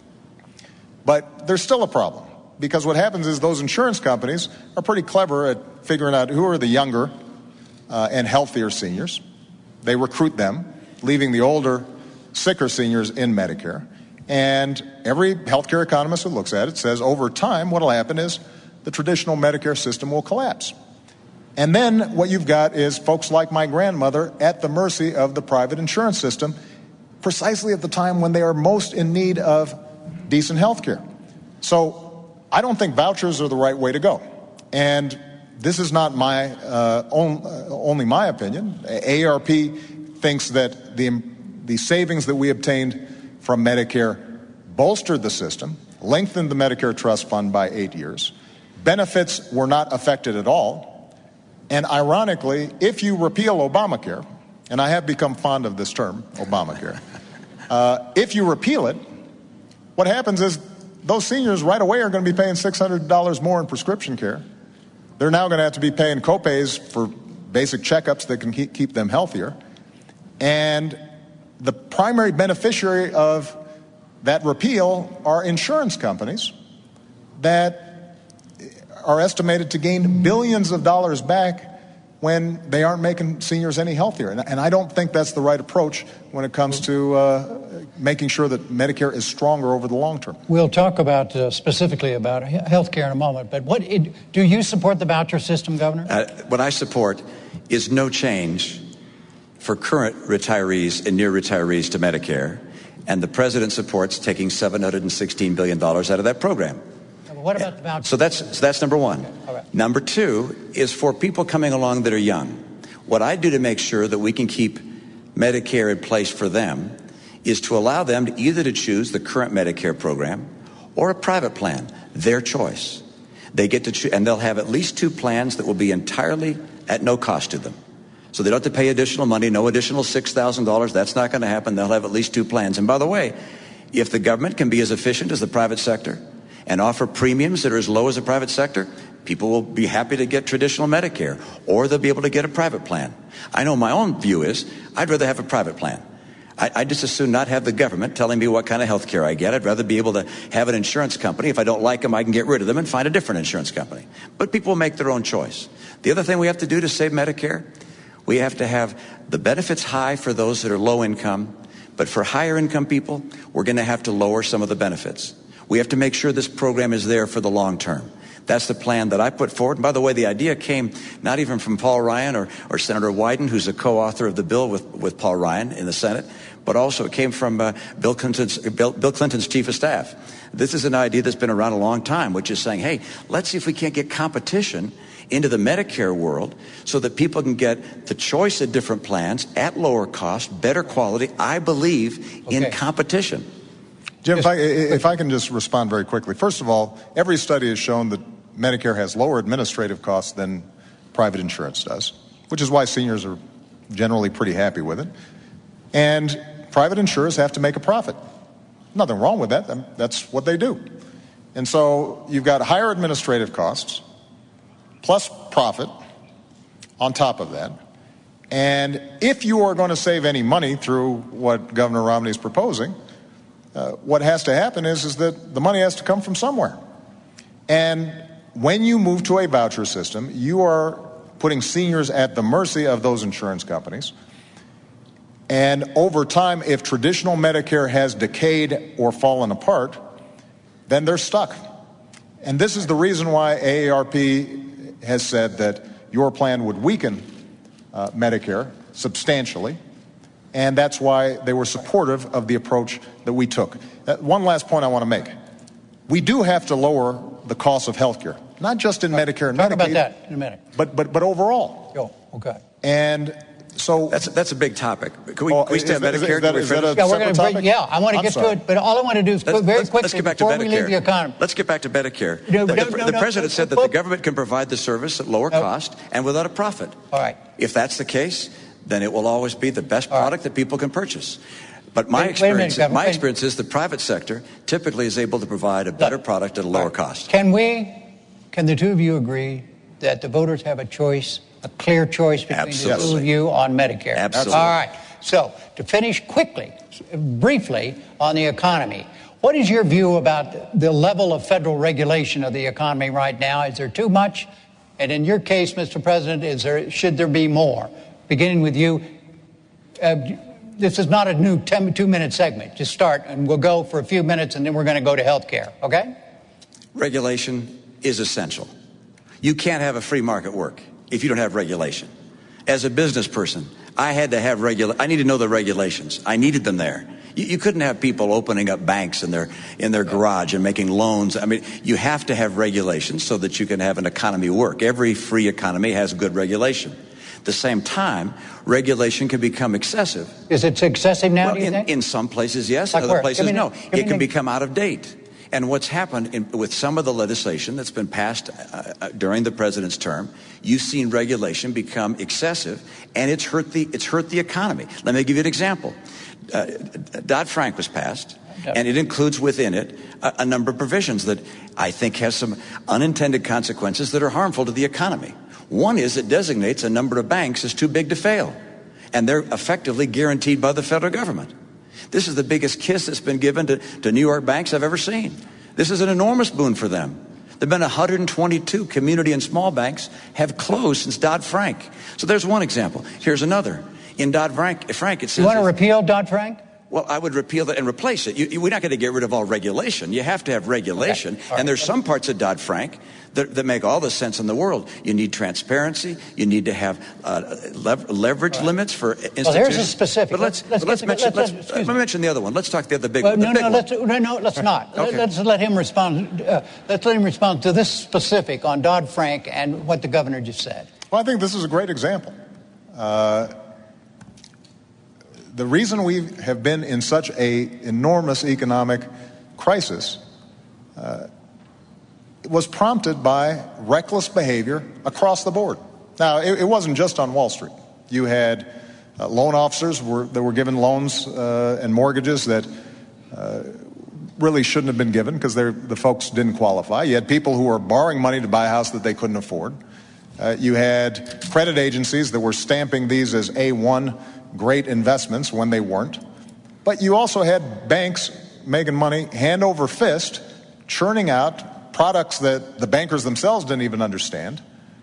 But there's still a problem, because what happens is those insurance companies are pretty clever at figuring out who are the younger and healthier seniors. They recruit them, leaving the older, sicker seniors in Medicare. And every healthcare economist who looks at it says over time what will happen is the traditional Medicare system will collapse. And then what you've got is folks like my grandmother at the mercy of the private insurance system, precisely at the time when they are most in need of decent health care. So I don't think vouchers are the right way to go. And this is not my only my opinion. AARP thinks that the savings that we obtained from Medicare bolstered the system, lengthened the Medicare trust fund by 8 years. Benefits were not affected at all. And ironically, if you repeal Obamacare, and I have become fond of this term, Obamacare, if you repeal it, what happens is those seniors right away are going to be paying $600 more in prescription care. They're now going to have to be paying copays for basic checkups that can keep them healthier. And the primary beneficiary of that repeal are insurance companies that are estimated to gain billions of dollars back when they aren't making seniors any healthier. And I don't think that's the right approach when it comes to making sure that Medicare is stronger over the long term. We'll talk about specifically about health care in a moment, but do you support the voucher system, Governor? What I support is no change for current retirees and near retirees to Medicare, and the president supports taking $716 billion out of that program. What about the voucher? So that's number one. Okay. All right. Number two is for people coming along that are young. What I do to make sure that we can keep Medicare in place for them is to allow them to either to choose the current Medicare program or a private plan, their choice. They get to choose, and they'll have at least two plans that will be entirely at no cost to them. So they don't have to pay additional money, no additional $6,000. That's not going to happen. They'll have at least two plans. And by the way, if the government can be as efficient as the private sector and offer premiums that are as low as the private sector, people will be happy to get traditional Medicare, or they'll be able to get a private plan. I know my own view is I'd rather have a private plan. I'd just as soon not have the government telling me what kind of health care I get. I'd rather be able to have an insurance company. If I don't like them, I can get rid of them and find a different insurance company. But people will make their own choice. The other thing we have to do to save Medicare, we have to have the benefits high for those that are low income, but for higher income people, we're going to have to lower some of the benefits. We have to make sure this program is there for the long term. That's the plan that I put forward. And by the way, the idea came not even from Paul Ryan or Senator Wyden, who's a co-author of the bill with Paul Ryan in the Senate, but also it came from Bill Clinton's chief of staff. This is an idea that's been around a long time, which is saying, hey, let's see if we can't get competition into the Medicare world so that people can get the choice of different plans at lower cost, better quality, I believe, in competition. Jim, if I can just respond very quickly. First of all, every study has shown that Medicare has lower administrative costs than private insurance does, which is why seniors are generally pretty happy with it. And private insurers have to make a profit. Nothing wrong with that. That's what they do. And so you've got higher administrative costs plus profit on top of that. And if you are going to save any money through what Governor Romney is proposing, what has to happen is that the money has to come from somewhere. And when you move to a voucher system, you are putting seniors at the mercy of those insurance companies. And over time, if traditional Medicare has decayed or fallen apart, then they're stuck. And this is the reason why AARP has said that your plan would weaken Medicare substantially, and that's why they were supportive of the approach that we took. One last point I want to make. We do have to lower the cost of health care, not just in Medicare and Medicaid. Talk about that in a minute. But overall. Oh, okay. And so that's a big topic. Can we stay on Medicare? I want to get to it, but all I want to do is very quickly let's get back before to we leave the economy. Let's get back to Medicare. The president said that the government can provide the service at lower cost and without a profit. All right. If that's the case, then it will always be the best product that people can purchase. But my experience is the private sector typically is able to provide a better product at a lower cost. Can the two of you agree that the voters have a choice, a clear choice between the two of you on Medicare? Absolutely. All right. So to finish quickly, briefly on the economy, what is your view about the level of federal regulation of the economy right now? Is there too much? And in your case, Mr. President, should there be more? Beginning with you. This is not a new 2-minute segment. Just start, and we'll go for a few minutes, and then we're going to go to health care, okay? Regulation is essential. You can't have a free market work if you don't have regulation. As a business person, I had to have I need to know the regulations. I needed them there. You couldn't have people opening up banks in their garage and making loans. I mean, you have to have regulations so that you can have an economy work. Every free economy has good regulation. At the same time, regulation can become excessive. Is it excessive now, do you think? In some places, yes. Like in other where? places, no. It can become out of date. And what's happened with some of the legislation that's been passed during the president's term, you've seen regulation become excessive, and it's hurt the economy. Let me give you an example. Dodd-Frank was passed, and it includes within it a number of provisions that I think has some unintended consequences that are harmful to the economy. One is it designates a number of banks as too big to fail, and they're effectively guaranteed by the federal government. This is the biggest kiss that's been given to New York banks I've ever seen. This is an enormous boon for them. There have been 122 community and small banks have closed since Dodd-Frank. So there's one example. Here's another. In Dodd-Frank, it says... You want to repeal Dodd-Frank? Well, I would repeal that and replace it. We're not going to get rid of all regulation. You have to have regulation. Okay. Right. And there's some parts of Dodd-Frank that make all the sense in the world. You need transparency. You need to have leverage limits for institutions. Well, here's a specific. But let's mention the other one. Let's talk the other big one. No, let's not. Okay. Let's let him respond. Let's let him respond to this specific on Dodd-Frank and what the governor just said. Well, I think this is a great example. The reason we have been in such an enormous economic crisis was prompted by reckless behavior across the board. Now, it wasn't just on Wall Street. You had loan officers that were given loans and mortgages that really shouldn't have been given because the folks didn't qualify. You had people who were borrowing money to buy a house that they couldn't afford. You had credit agencies that were stamping these as A1 great investments when they weren't. But you also had banks making money hand over fist, churning out products that the bankers themselves didn't even understand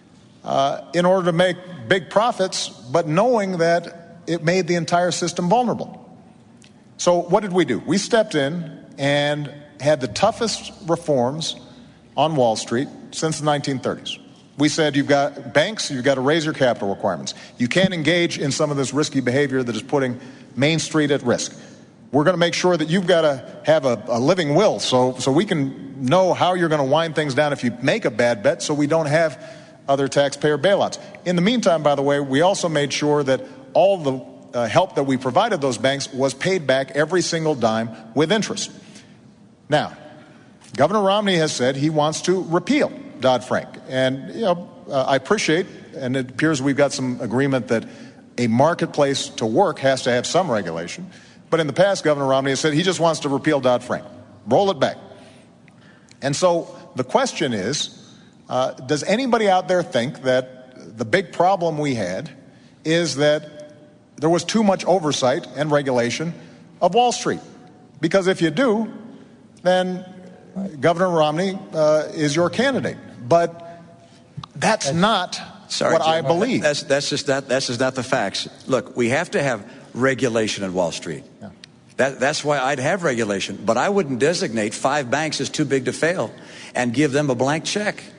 in order to make big profits, but knowing that it made the entire system vulnerable. So what did we do? We stepped in and had the toughest reforms on Wall Street since the 1930s. We said, you've got banks, you've got to raise your capital requirements. You can't engage in some of this risky behavior that is putting Main Street at risk. We're going to make sure that you've got to have a living will so we can know how you're going to wind things down if you make a bad bet so we don't have other taxpayer bailouts. In the meantime, by the way, we also made sure that all the help that we provided those banks was paid back every single dime with interest. Now, Governor Romney has said he wants to repeal Dodd-Frank. And, I appreciate, and it appears we've got some agreement that a marketplace to work has to have some regulation. But in the past, Governor Romney has said he just wants to repeal Dodd-Frank, roll it back. And so the question is, does anybody out there think that the big problem we had is that there was too much oversight and regulation of Wall Street? Because if you do, then Governor Romney is your candidate. But that's not what I believe. That's just not the facts. Look, we have to have regulation at Wall Street. Yeah. That's why I'd have regulation. But I wouldn't designate 5 banks as too big to fail and give them a blank check.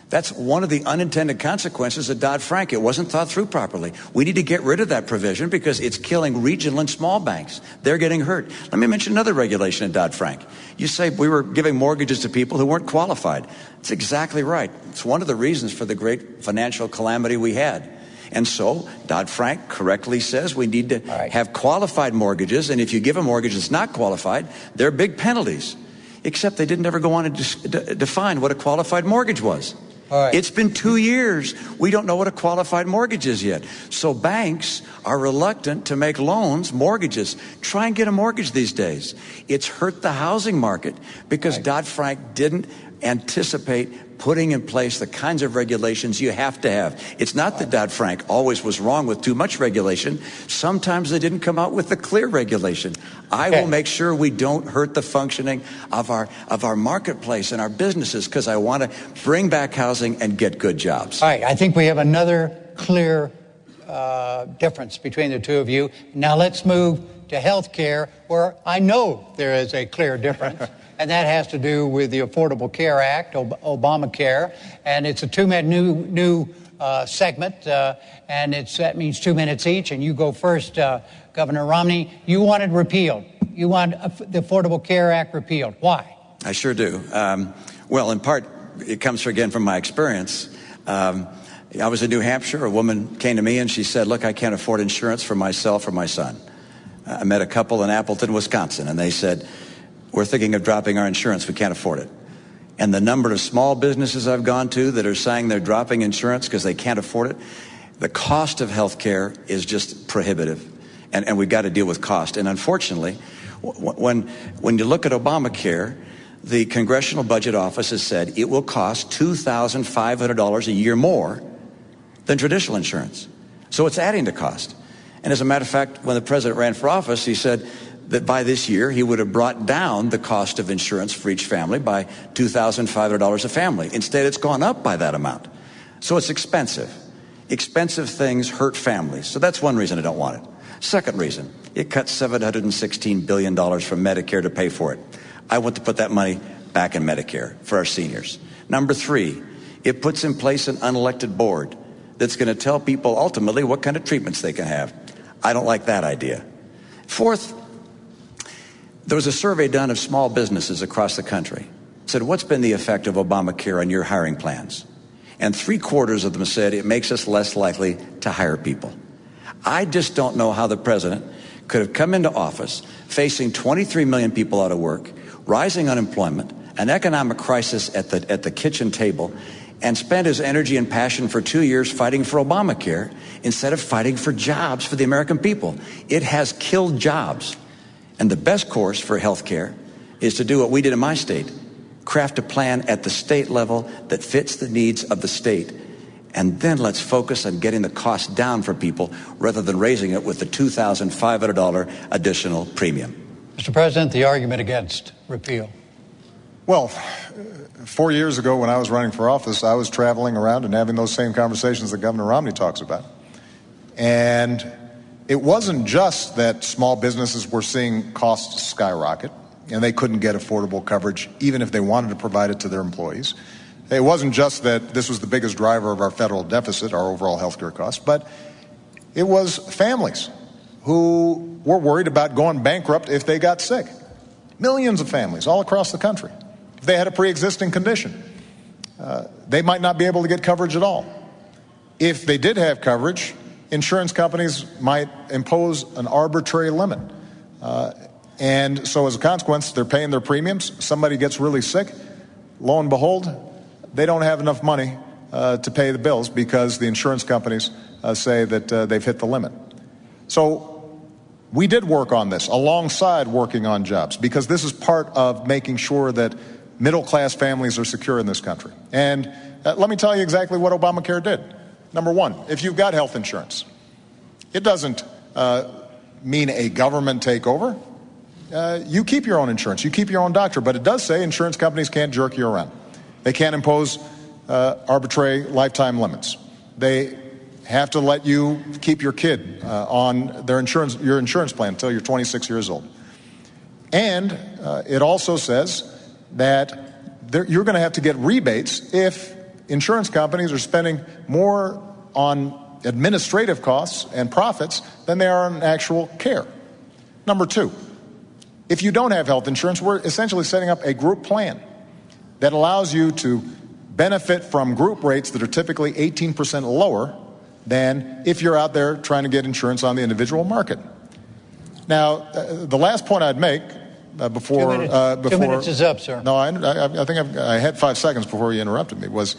That's one of the unintended consequences of Dodd-Frank. It wasn't thought through properly. We need to get rid of that provision because it's killing regional and small banks. They're getting hurt. Let me mention another regulation in Dodd-Frank. You say we were giving mortgages to people who weren't qualified. It's exactly right. It's one of the reasons for the great financial calamity we had. And so Dodd-Frank correctly says we need to have qualified mortgages, and if you give a mortgage that's not qualified, there are big penalties. Except they didn't ever go on to define what a qualified mortgage was. It's been 2 years. We don't know what a qualified mortgage is yet. So banks are reluctant to make loans, mortgages. Try and get a mortgage these days. It's hurt the housing market because Dodd-Frank didn't anticipate putting in place the kinds of regulations you have to have. It's not that Dodd-Frank always was wrong with too much regulation. Sometimes they didn't come out with the clear regulation. I will make sure we don't hurt the functioning of our marketplace and our businesses because I want to bring back housing and get good jobs. All right. I think we have another clear difference between the two of you. Now let's move to health care, where I know there is a clear difference. And that has to do with the Affordable Care Act, Obamacare. And it's a 2-minute new segment, and that means 2 minutes each. And you go first, Governor Romney. You want it repealed. You want the Affordable Care Act repealed. Why? I sure do. Well, in part, it comes again from my experience. I was in New Hampshire. A woman came to me and she said, look, I can't afford insurance for myself or my son. I met a couple in Appleton, Wisconsin, and they said, we're thinking of dropping our insurance. We can't afford it. And the number of small businesses I've gone to that are saying they're dropping insurance because they can't afford it, the cost of health care is just prohibitive. And we've got to deal with cost. And unfortunately, when you look at Obamacare, the Congressional Budget Office has said it will cost $2,500 a year more than traditional insurance. So it's adding to cost. And as a matter of fact, when the president ran for office, he said that by this year, he would have brought down the cost of insurance for each family by $2,500 a family. Instead, it's gone up by that amount. So it's expensive. Expensive things hurt families. So that's one reason I don't want it. Second reason, it cuts $716 billion from Medicare to pay for it. I want to put that money back in Medicare for our seniors. Number 3, it puts in place an unelected board that's going to tell people ultimately what kind of treatments they can have. I don't like that idea. Fourth, there was a survey done of small businesses across the country. It said, what's been the effect of Obamacare on your hiring plans? And 3/4 of them said it makes us less likely to hire people. I just don't know how the president could have come into office facing 23 million people out of work, rising unemployment, an economic crisis at the kitchen table, and spent his energy and passion for 2 years fighting for Obamacare instead of fighting for jobs for the American people. It has killed jobs. And the best course for health care is to do what we did in my state, craft a plan at the state level that fits the needs of the state. And then let's focus on getting the cost down for people rather than raising it with the $2,500 additional premium. Mr. President, the argument against repeal. Well, 4 years ago when I was running for office, I was traveling around and having those same conversations that Governor Romney talks about. And it wasn't just that small businesses were seeing costs skyrocket and they couldn't get affordable coverage even if they wanted to provide it to their employees. It wasn't just that this was the biggest driver of our federal deficit, our overall health care costs, but it was families who were worried about going bankrupt if they got sick. Millions of families all across the country. If they had a pre-existing condition, they might not be able to get coverage at all. If they did have coverage, insurance companies might impose an arbitrary limit. And so as a consequence, they're paying their premiums. Somebody gets really sick. Lo and behold, they don't have enough money to pay the bills because the insurance companies say that they've hit the limit. So we did work on this alongside working on jobs because this is part of making sure that middle-class families are secure in this country. And let me tell you exactly what Obamacare did. Number one, if you've got health insurance, it doesn't mean a government takeover. You keep your own insurance. You keep your own doctor. But it does say insurance companies can't jerk you around. They can't impose arbitrary lifetime limits. They have to let you keep your kid on your insurance plan until you're 26 years old. And it also says that you're going to have to get rebates if insurance companies are spending more on administrative costs and profits than they are on actual care. Number two, if you don't have health insurance, we're essentially setting up a group plan that allows you to benefit from group rates that are typically 18% lower than if you're out there trying to get insurance on the individual market. Now, the last point I'd make before 2 minutes is up, sir. No, I think I had 5 seconds before you interrupted me. Was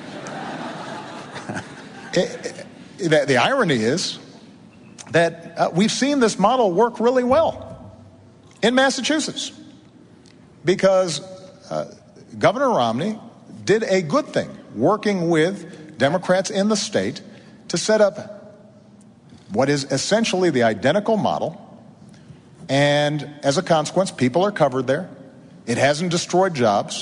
the irony is that we've seen this model work really well in Massachusetts because Governor Romney did a good thing working with Democrats in the state to set up what is essentially the identical model. And as a consequence, people are covered there. It hasn't destroyed jobs.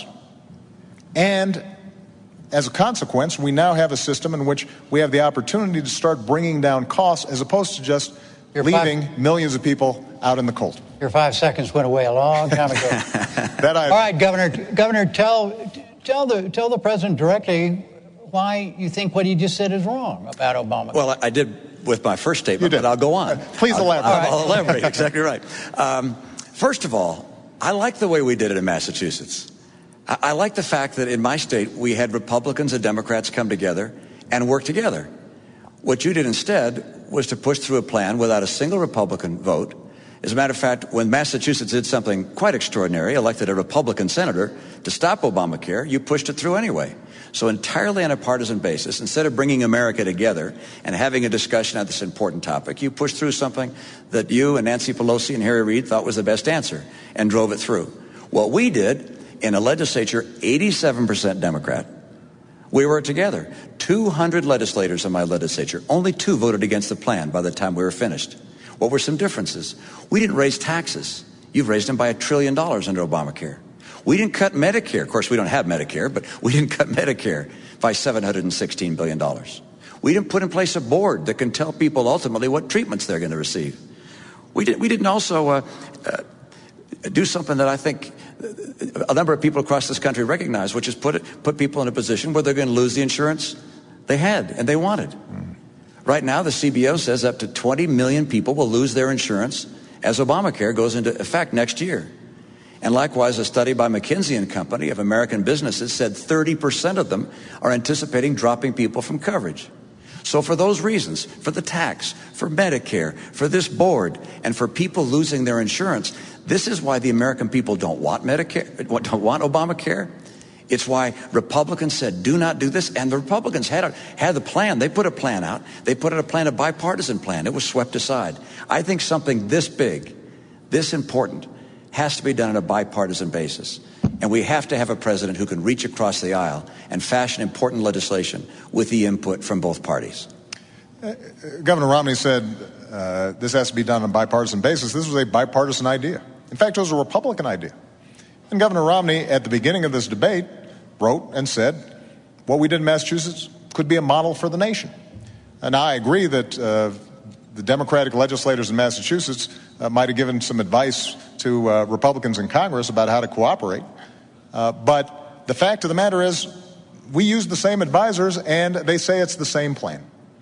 And as a consequence, we now have a system in which we have the opportunity to start bringing down costs as opposed to just leaving millions of people out in the cold. Your 5 seconds went away a long time ago. All right, Governor, tell the president directly why you think what he just said is wrong about Obama. Well, I did with my first statement, but I'll go on. Please elaborate. I'll elaborate. Exactly right. First of all, I like the way we did it in Massachusetts. I like the fact that in my state we had Republicans and Democrats come together and work together. What you did instead was to push through a plan without a single Republican vote. As a matter of fact, when Massachusetts did something quite extraordinary, elected a Republican senator to stop Obamacare, you pushed it through anyway. So entirely on a partisan basis, instead of bringing America together and having a discussion on this important topic, you pushed through something that you and Nancy Pelosi and Harry Reid thought was the best answer and drove it through. What we did in a legislature, 87% Democrat, we were together. 200 legislators in my legislature. Only 2 voted against the plan by the time we were finished. What were some differences? We didn't raise taxes. You've raised them by $1 trillion under Obamacare. We didn't cut Medicare. Of course, we don't have Medicare, but we didn't cut Medicare by $716 billion. We didn't put in place a board that can tell people ultimately what treatments they're going to receive. We didn't also do something that I think a number of people across this country recognize, which is put people in a position where they're going to lose the insurance they had and they wanted. Right now, the CBO says up to 20 million people will lose their insurance as Obamacare goes into effect next year. And likewise, a study by McKinsey & Company of American businesses said 30% of them are anticipating dropping people from coverage. So for those reasons, for the tax, for Medicare, for this board, and for people losing their insurance, this is why the American people don't want Medicare, don't want Obamacare. It's why Republicans said, do not do this. And the Republicans had the plan. They put a plan out. They put out a plan, a bipartisan plan. It was swept aside. I think something this big, this important, has to be done on a bipartisan basis. And we have to have a president who can reach across the aisle and fashion important legislation with the input from both parties. Governor Romney said this has to be done on a bipartisan basis. This was a bipartisan idea. In fact, it was a Republican idea. And Governor Romney, at the beginning of this debate, wrote and said, what we did in Massachusetts could be a model for the nation. And I agree that the Democratic legislators in Massachusetts might have given some advice to Republicans in Congress about how to cooperate. But the fact of the matter is, we used the same advisors, and they say it's the same plan.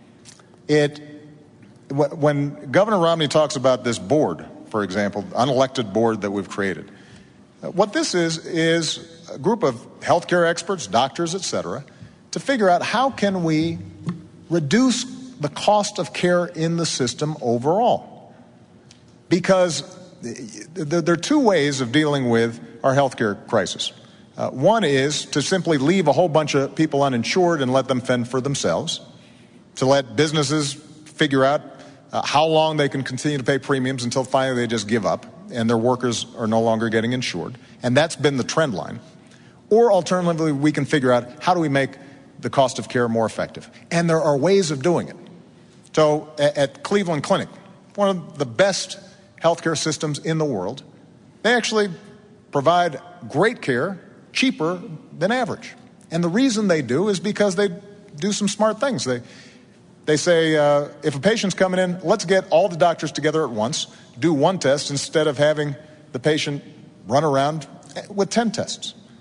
When Governor Romney talks about this board, for example, unelected board that we've created, what this is a group of healthcare experts, doctors, et cetera, to figure out how can we reduce the cost of care in the system overall. Because there are 2 ways of dealing with our healthcare crisis. One is to simply leave a whole bunch of people uninsured and let them fend for themselves, to let businesses figure out how long they can continue to pay premiums until finally they just give up and their workers are no longer getting insured. And that's been the trend line. Or alternatively, we can figure out how do we make the cost of care more effective. And there are ways of doing it. So at Cleveland Clinic, one of the best healthcare systems in the world, they actually provide great care, cheaper than average. And the reason they do is because they do some smart things. They say, if a patient's coming in, let's get all the doctors together at once, do one test instead of having the patient run around with 10 tests.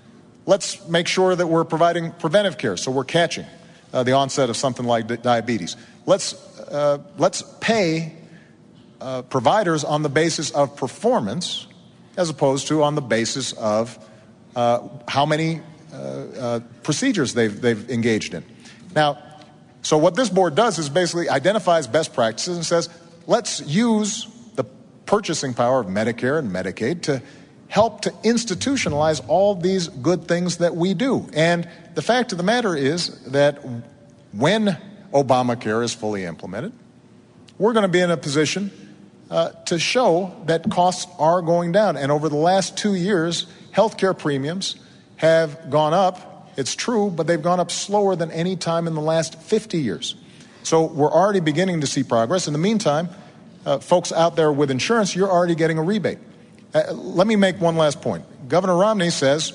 Let's make sure that we're providing preventive care, so we're catching the onset of something like diabetes. Let's pay providers on the basis of performance as opposed to on the basis of how many procedures they've engaged in. Now, so what this board does is basically identifies best practices and says, let's use the purchasing power of Medicare and Medicaid to help to institutionalize all these good things that we do. And the fact of the matter is that when Obamacare is fully implemented, we're going to be in a position to show that costs are going down. And over the last 2 years, healthcare premiums have gone up. It's true, but they've gone up slower than any time in the last 50 years. So we're already beginning to see progress. In the meantime, folks out there with insurance, you're already getting a rebate. Let me make one last point. Governor Romney says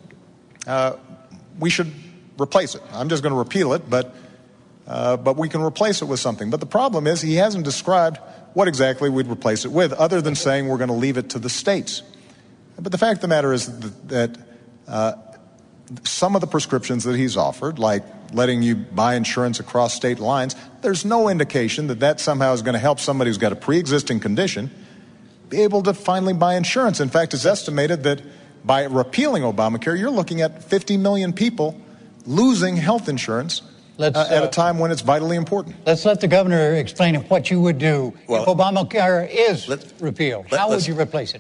we should replace it. I'm just going to repeal it, but we can replace it with something. But the problem is he hasn't described what exactly we'd replace it with, other than saying we're going to leave it to the states. But the fact of the matter is that some of the prescriptions that he's offered, like letting you buy insurance across state lines, there's no indication that that somehow is going to help somebody who's got a pre-existing condition be able to finally buy insurance. In fact, it's estimated that by repealing Obamacare, you're looking at 50 million people losing health insurance at a time when it's vitally important. Let's let the governor explain what you would do if Obamacare is repealed. How would you replace it?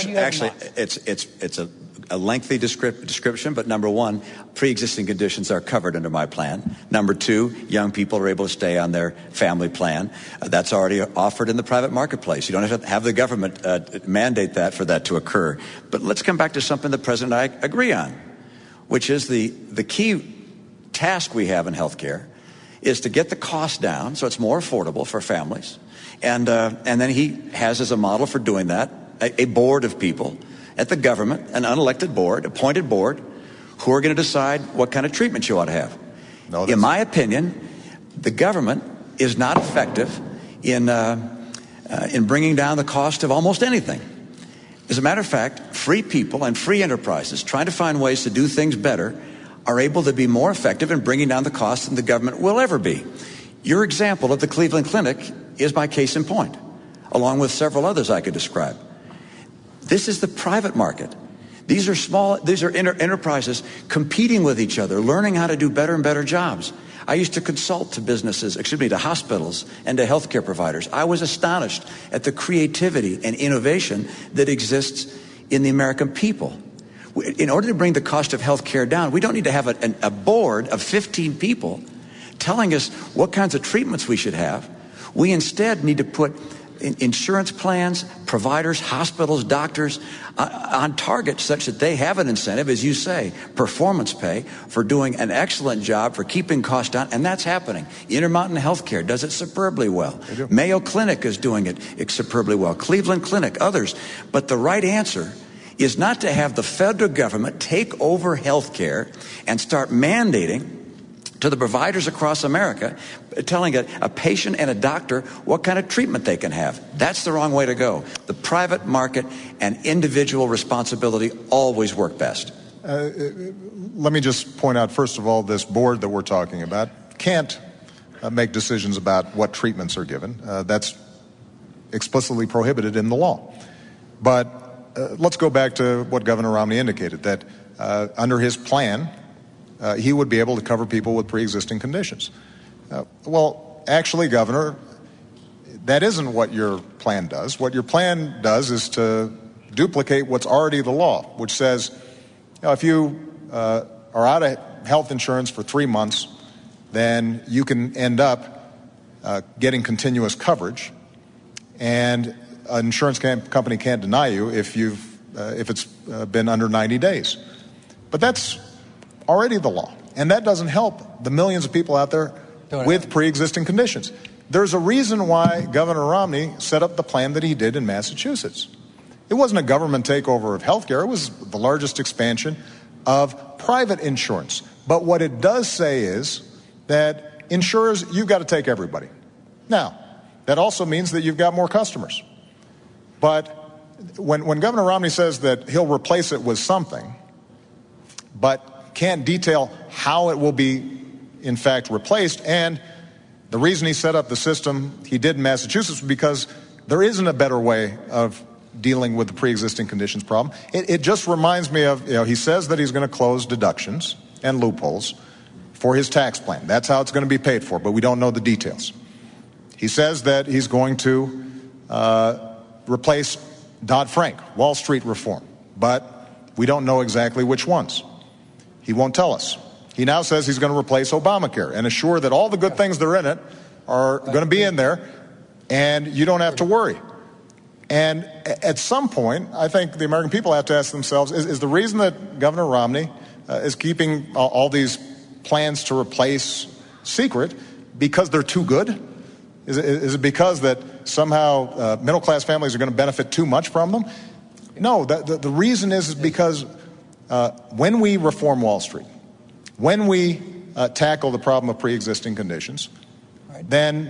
It's a lengthy description, but number one, pre-existing conditions are covered under my plan. Number two, young people are able to stay on their family plan. That's already offered in the private marketplace. You don't have to have the government mandate that for that to occur. But let's come back to something the President and I agree on, which is the key task we have in healthcare is to get the cost down so it's more affordable for families. And then he has as a model for doing that a board of people at the government, an unelected board, appointed board, who are going to decide what kind of treatment you ought to have. In my opinion, the government is not effective in bringing down the cost of almost anything. As a matter of fact, free people and free enterprises trying to find ways to do things better are able to be more effective in bringing down the cost than the government will ever be. Your example of the Cleveland Clinic is my case in point, along with several others I could describe. This is the private market. These are enterprises competing with each other, learning how to do better and better jobs. I used to consult to hospitals and to healthcare providers. I was astonished at the creativity and innovation that exists in the American people. In order to bring the cost of healthcare down, we don't need to have a board of 15 people telling us what kinds of treatments we should have. We instead need to put insurance plans, providers, hospitals, doctors on target such that they have an incentive, as you say, performance pay for doing an excellent job for keeping costs down, and that's happening. Intermountain Healthcare does it superbly well. Mayo Clinic is doing it superbly well. Cleveland Clinic, others. But the right answer is not to have the federal government take over healthcare and start mandating to the providers across America, telling a patient and a doctor what kind of treatment they can have. That's the wrong way to go. The private market and individual responsibility always work best. Let me just point out, first of all, this board that we're talking about can't make decisions about what treatments are given. That's explicitly prohibited in the law. But let's go back to what Governor Romney indicated, that under his plan, he would be able to cover people with pre-existing conditions. Well, actually, Governor, that isn't what your plan does. What your plan does is to duplicate what's already the law, which says, if you are out of health insurance for 3 months, then you can end up getting continuous coverage, and an insurance company can't deny you if it's been under 90 days. But that's already the law, and that doesn't help the millions of people out there with pre-existing conditions. There's a reason why Governor Romney set up the plan that he did in Massachusetts. It wasn't a government takeover of healthcare. It was the largest expansion of private insurance. But what it does say is that insurers, you've got to take everybody. Now, that also means that you've got more customers. But when Governor Romney says that he'll replace it with something, but can't detail how it will be, in fact, replaced. And the reason he set up the system he did in Massachusetts was because there isn't a better way of dealing with the pre-existing conditions problem. It just reminds me of, he says that he's going to close deductions and loopholes for his tax plan. That's how it's going to be paid for, but we don't know the details. He says that he's going to replace Dodd-Frank, Wall Street reform, but we don't know exactly which ones. He won't tell us. He now says he's going to replace Obamacare and assure that all the good things that are in it are going to be in there, and you don't have to worry. And at some point, I think the American people have to ask themselves, is the reason that Governor Romney is keeping all these plans to replace secret because they're too good? Is it because that somehow middle-class families are going to benefit too much from them? No, the reason is because when we reform Wall Street, when we tackle the problem of pre-existing conditions, then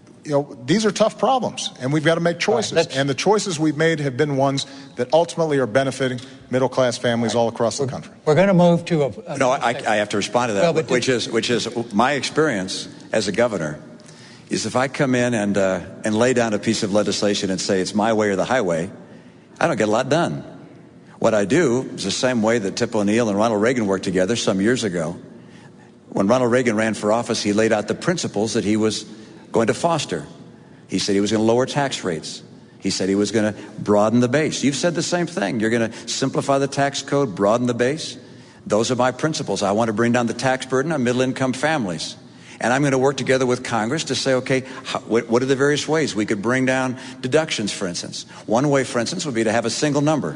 these are tough problems, and we've got to make choices. Right, and the choices we've made have been ones that ultimately are benefiting middle-class families all across the country. We're going to move to a... No, I have to respond to that, which is my experience as a governor is if I come in and lay down a piece of legislation and say it's my way or the highway, I don't get a lot done. What I do is the same way that Tip O'Neill and Ronald Reagan worked together some years ago. When Ronald Reagan ran for office, he laid out the principles that he was going to foster. He said he was going to lower tax rates. He said he was going to broaden the base. You've said the same thing. You're going to simplify the tax code, broaden the base. Those are my principles. I want to bring down the tax burden on middle-income families. And I'm going to work together with Congress to say, okay, what are the various ways we could bring down deductions, for instance? One way, for instance, would be to have a single number.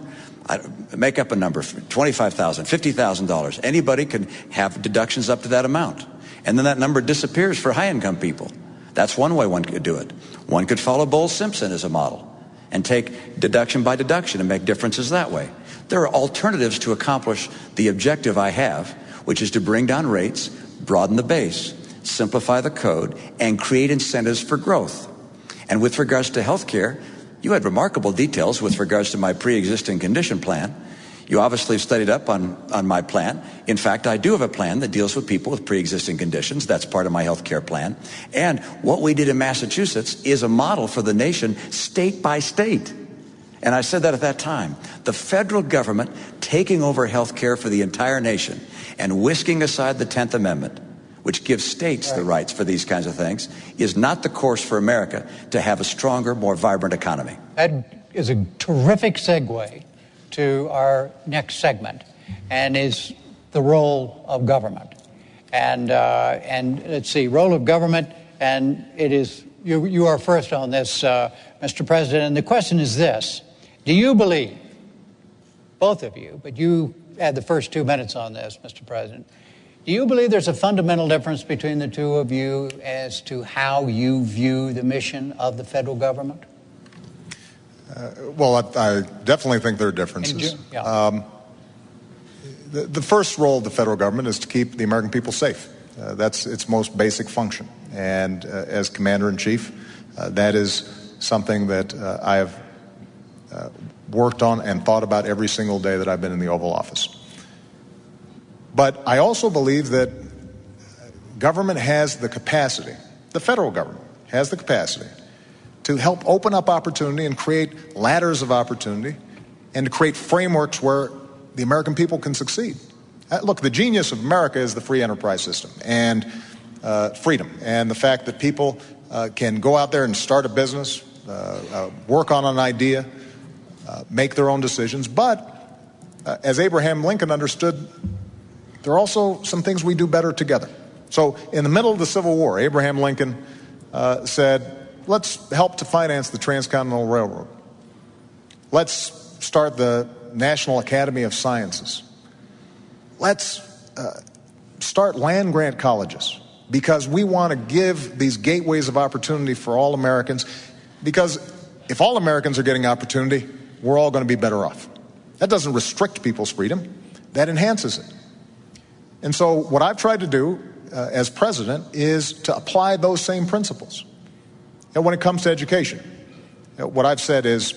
Make up a number, $25,000, $50,000. Anybody can have deductions up to that amount. And then that number disappears for high-income people. That's one way one could do it. One could follow Bowles-Simpson as a model and take deduction by deduction and make differences that way. There are alternatives to accomplish the objective I have, which is to bring down rates, broaden the base, simplify the code, and create incentives for growth. And with regards to health care, you had remarkable details with regards to my pre-existing condition plan. You obviously have studied up on my plan. In fact, I do have a plan that deals with people with pre-existing conditions. That's part of my health care plan. And what we did in Massachusetts is a model for the nation, state by state. And I said that at that time. The federal government taking over health care for the entire nation and whisking aside the 10th Amendment, which gives states the rights for these kinds of things, is not the course for America to have a stronger, more vibrant economy. That is a terrific segue to our next segment, and is the role of government. And let's see, role of government, and it is, you are first on this, Mr. President, and the question is this: do you believe, both of you, but you had the first 2 minutes on this, Mr. President, do you believe there's a fundamental difference between the two of you as to how you view the mission of the federal government? Well, I definitely think there are differences. The first role of the federal government is to keep the American people safe. That's its most basic function. And as Commander-in-Chief, that is something that I have worked on and thought about every single day that I've been in the Oval Office. But I also believe that government has the capacity, the federal government has the capacity, to help open up opportunity and create ladders of opportunity and to create frameworks where the American people can succeed. Look, the genius of America is the free enterprise system and freedom, and the fact that people can go out there and start a business, work on an idea, make their own decisions. But as Abraham Lincoln understood, there are also some things we do better together. So in the middle of the Civil War, Abraham Lincoln said, let's help to finance the Transcontinental Railroad. Let's start the National Academy of Sciences. Let's start land-grant colleges, because we want to give these gateways of opportunity for all Americans, because if all Americans are getting opportunity, we're all going to be better off. That doesn't restrict people's freedom. That enhances it. And so what I've tried to do as president is to apply those same principles. And when it comes to education, what I've said is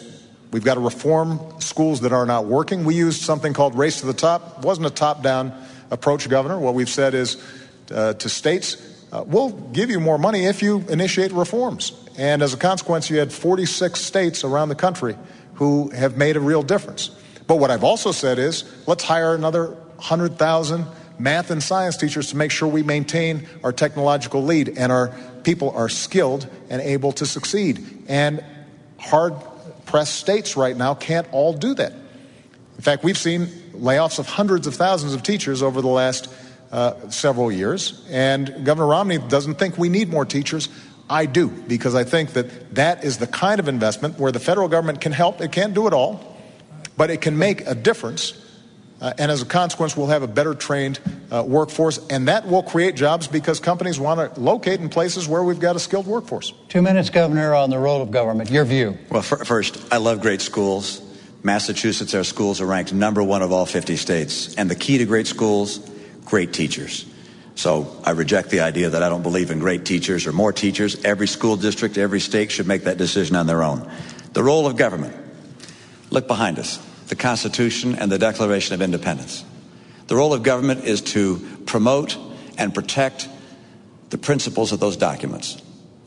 We've got to reform schools that are not working. We used something called Race to the Top. It wasn't a top-down approach, Governor. What we've said is to states, we'll give you more money if you initiate reforms. And as a consequence, you had 46 states around the country who have made a real difference. But what I've also said is, let's hire another 100,000 math and science teachers to make sure we maintain our technological lead and our people are skilled and able to succeed. And hard-pressed states right now can't all do that. In fact, we've seen layoffs of hundreds of thousands of teachers over the last several years. And Governor Romney doesn't think we need more teachers. I do, because I think that that is the kind of investment where the federal government can help. It can't do it all, but it can make a difference. And as a consequence, we'll have a better trained workforce, and that will create jobs because companies want to locate in places where we've got a skilled workforce. 2 minutes, Governor, on the role of government. Your view. Well, first, I love great schools. Massachusetts, our schools are ranked #1 of all 50 states. And the key to great schools, great teachers. So I reject the idea that I don't believe in great teachers or more teachers. Every school district, every state should make that decision on their own. The role of government. Look behind us. The Constitution and the Declaration of Independence. The role of government is to promote and protect the principles of those documents.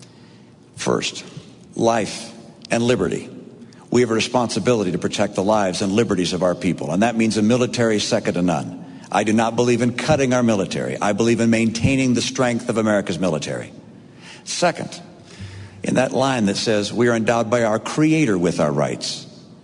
First, life and liberty. We have a responsibility to protect the lives and liberties of our people, and that means a military second to none. I do not believe in cutting our military. I believe in maintaining the strength of America's military. Second, in that line that says we are endowed by our Creator with our rights,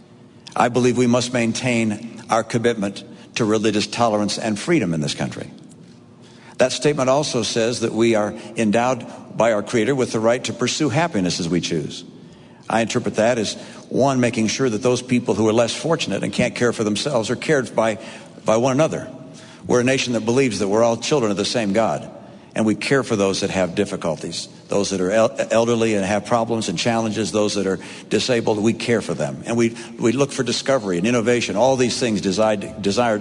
I believe we must maintain our commitment to religious tolerance and freedom in this country. That statement also says that we are endowed by our Creator with the right to pursue happiness as we choose. I interpret that as, one, making sure that those people who are less fortunate and can't care for themselves are cared by one another. We're a nation that believes that we're all children of the same God, and we care for those that have difficulties, those that are elderly and have problems and challenges, those that are disabled. We care for them, and we look for discovery and innovation, all these things desired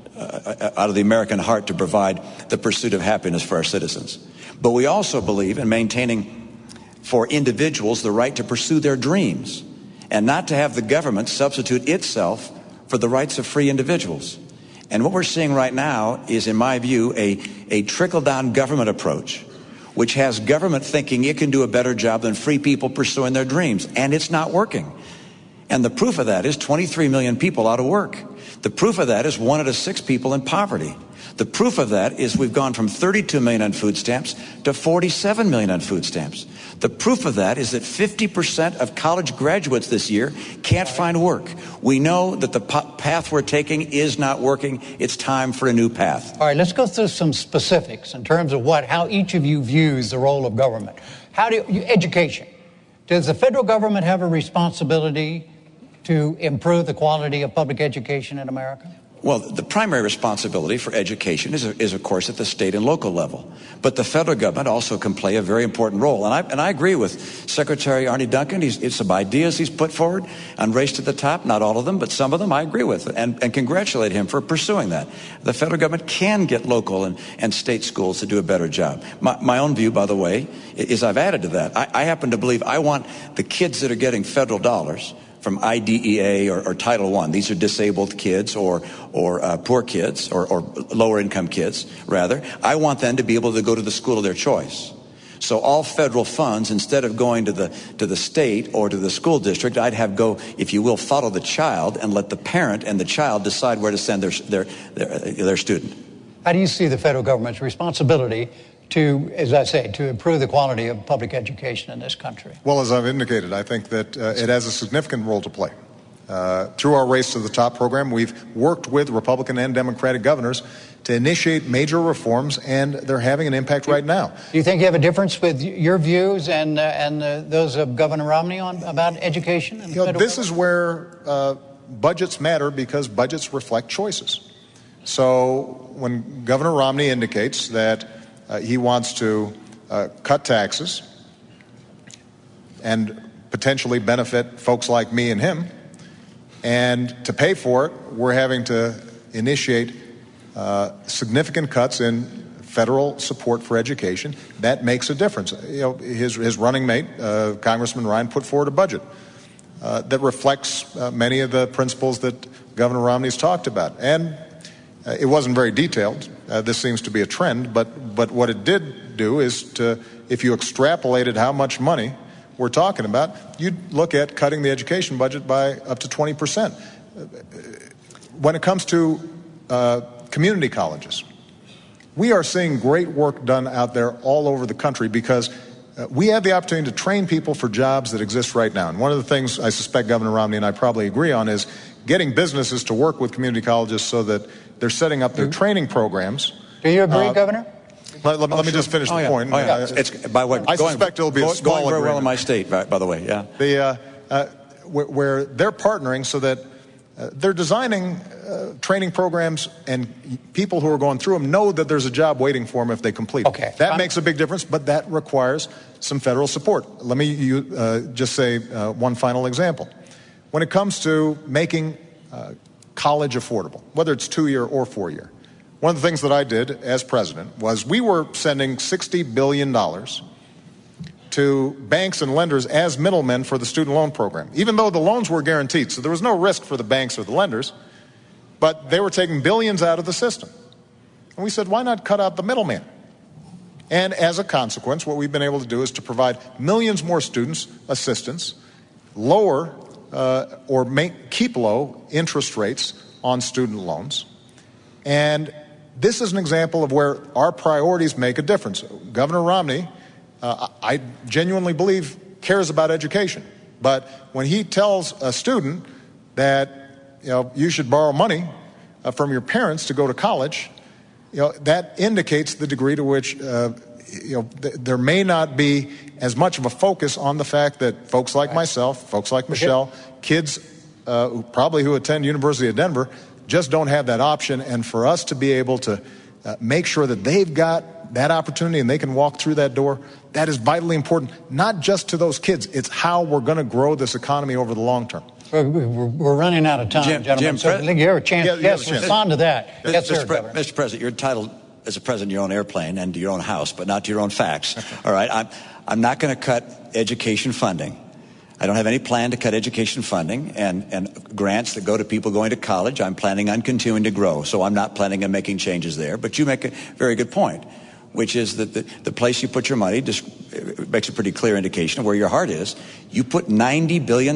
out of the American heart to provide the pursuit of happiness for our citizens. But we also believe in maintaining for individuals the right to pursue their dreams and not to have the government substitute itself for the rights of free individuals. And what we're seeing right now is, in my view, a trickle-down government approach, which has government thinking it can do a better job than free people pursuing their dreams. And it's not working. And the proof of that is 23 million people out of work. The proof of that is 1 out of 6 people in poverty. The proof of that is we've gone from 32 million on food stamps to 47 million on food stamps. The proof of that is that 50% of college graduates this year can't find work. We know that the path we're taking is not working. It's time for a new path. All right, let's go through some specifics in terms of how each of you views the role of government. Education. Does the federal government have a responsibility to improve the quality of public education in America? Well, the primary responsibility for education is of course, at the state and local level. But the federal government also can play a very important role. And I agree with Secretary Arne Duncan. It's some ideas he's put forward on Race to the Top. Not all of them, but some of them I agree with and congratulate him for pursuing that. The federal government can get local and state schools to do a better job. My own view, by the way, is I've added to that. I happen to believe I want the kids that are getting federal dollars from IDEA or Title I. These are disabled kids or poor kids or lower income kids, rather. I want them to be able to go to the school of their choice. So all federal funds, instead of going to the state or to the school district, I'd have go, if you will, follow the child and let the parent and the child decide where to send their student. How do you see the federal government's responsibility to, as I say, to improve the quality of public education in this country? Well, as I've indicated, I think that it has a significant role to play. Through our Race to the Top program, we've worked with Republican and Democratic governors to initiate major reforms, and they're having an impact right now. Do you think you have a difference with your views and those of Governor Romney about education? This is where budgets matter, because budgets reflect choices. So when Governor Romney indicates that he wants to cut taxes and potentially benefit folks like me and him, and to pay for it, we're having to initiate significant cuts in federal support for education. That makes a difference. You know, his running mate, Congressman Ryan, put forward a budget that reflects many of the principles that Governor Romney's talked about. And it wasn't very detailed. This seems to be a trend, but what it did do is to, if you extrapolated how much money we're talking about, you'd look at cutting the education budget by up to 20%. When it comes to community colleges, we are seeing great work done out there all over the country because we have the opportunity to train people for jobs that exist right now. And one of the things I suspect Governor Romney and I probably agree on is getting businesses to work with community colleges so that they're setting up their training programs. Do you agree, Governor? Let me just finish the point. It's, by what, I suspect it'll be a small going very agreement. well in my state, by the way. Yeah. Where they're partnering so that they're designing training programs, and people who are going through them know that there's a job waiting for them if they complete. Okay. That makes a big difference, but that requires some federal support. Let me just say one final example. When it comes to making college affordable, whether it's 2-year or 4-year, one of the things that I did as president was we were sending $60 billion to banks and lenders as middlemen for the student loan program, even though the loans were guaranteed. So there was no risk for the banks or the lenders, but they were taking billions out of the system. And we said, why not cut out the middleman? And as a consequence, what we've been able to do is to provide millions more students assistance, lower keep low interest rates on student loans. And this is an example of where our priorities make a difference. Governor Romney, I genuinely believe, cares about education. But when he tells a student that you should borrow money from your parents to go to college, that indicates the degree to which there may not be as much of a focus on the fact that folks like myself, folks like Michelle, kids who attend University of Denver just don't have that option. And for us to be able to make sure that they've got that opportunity and they can walk through that door, that is vitally important, not just to those kids. It's how we're going to grow this economy over the long term. We're running out of time, gentlemen. So you have a chance. Respond to that. Yes, sir, Governor. Mr. President, you're entitled as a president to your own airplane and to your own house, but not to your own facts. All right, I'm not going to cut education funding. I don't have any plan to cut education funding and grants that go to people going to college. I'm planning on continuing to grow, so I'm not planning on making changes there. But you make a very good point, which is that the place you put your money just makes a pretty clear indication of where your heart is. You put $90 billion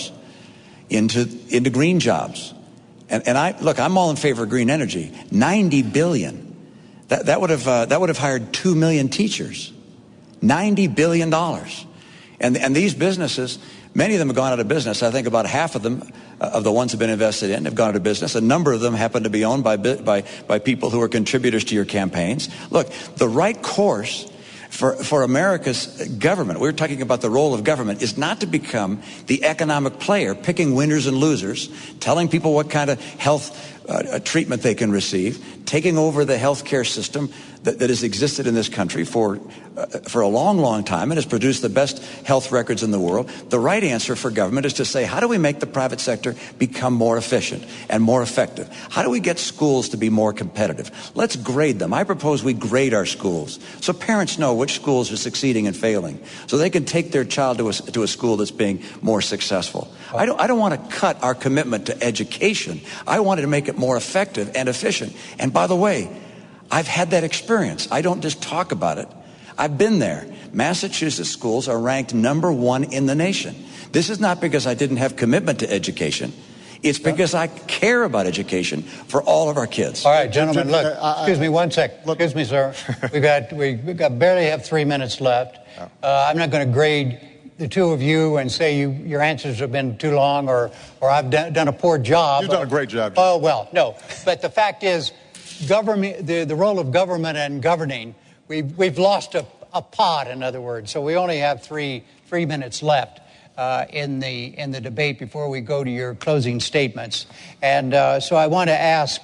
into green jobs. And I'm all in favor of green energy. $90 billion. That would have hired 2 million teachers. $90 billion. And these businesses, many of them have gone out of business. I think about half of them, of the ones that have been invested in, have gone out of business. A number of them happen to be owned by people who are contributors to your campaigns. Look, the right course for America's government, we're talking about the role of government, is not to become the economic player, picking winners and losers, telling people what kind of health treatment they can receive, taking over the health care system that has existed in this country for a long, long time and has produced the best health records in the world. The right answer for government is to say, how do we make the private sector become more efficient and more effective? How do we get schools to be more competitive? Let's grade them. I propose we grade our schools so parents know which schools are succeeding and failing, so they can take their child to a school that's being more successful. I don't want to cut our commitment to education. I wanted to make it more effective and efficient. And by the way, I've had that experience. I don't just talk about it. I've been there. Massachusetts schools are ranked #1 in the nation. This is not because I didn't have commitment to education. It's because I care about education for all of our kids. All right, gentlemen, look, excuse me one sec. Excuse me, sir. We barely have 3 minutes left. I'm not going to grade the two of you and say your answers have been too long or I've done a poor job. You've done a great job, Jim. Oh, well, no. But the fact is, government, the role of government and governing, we've lost a pot, in other words. So we only have three minutes left in the debate before we go to your closing statements. And so I want to ask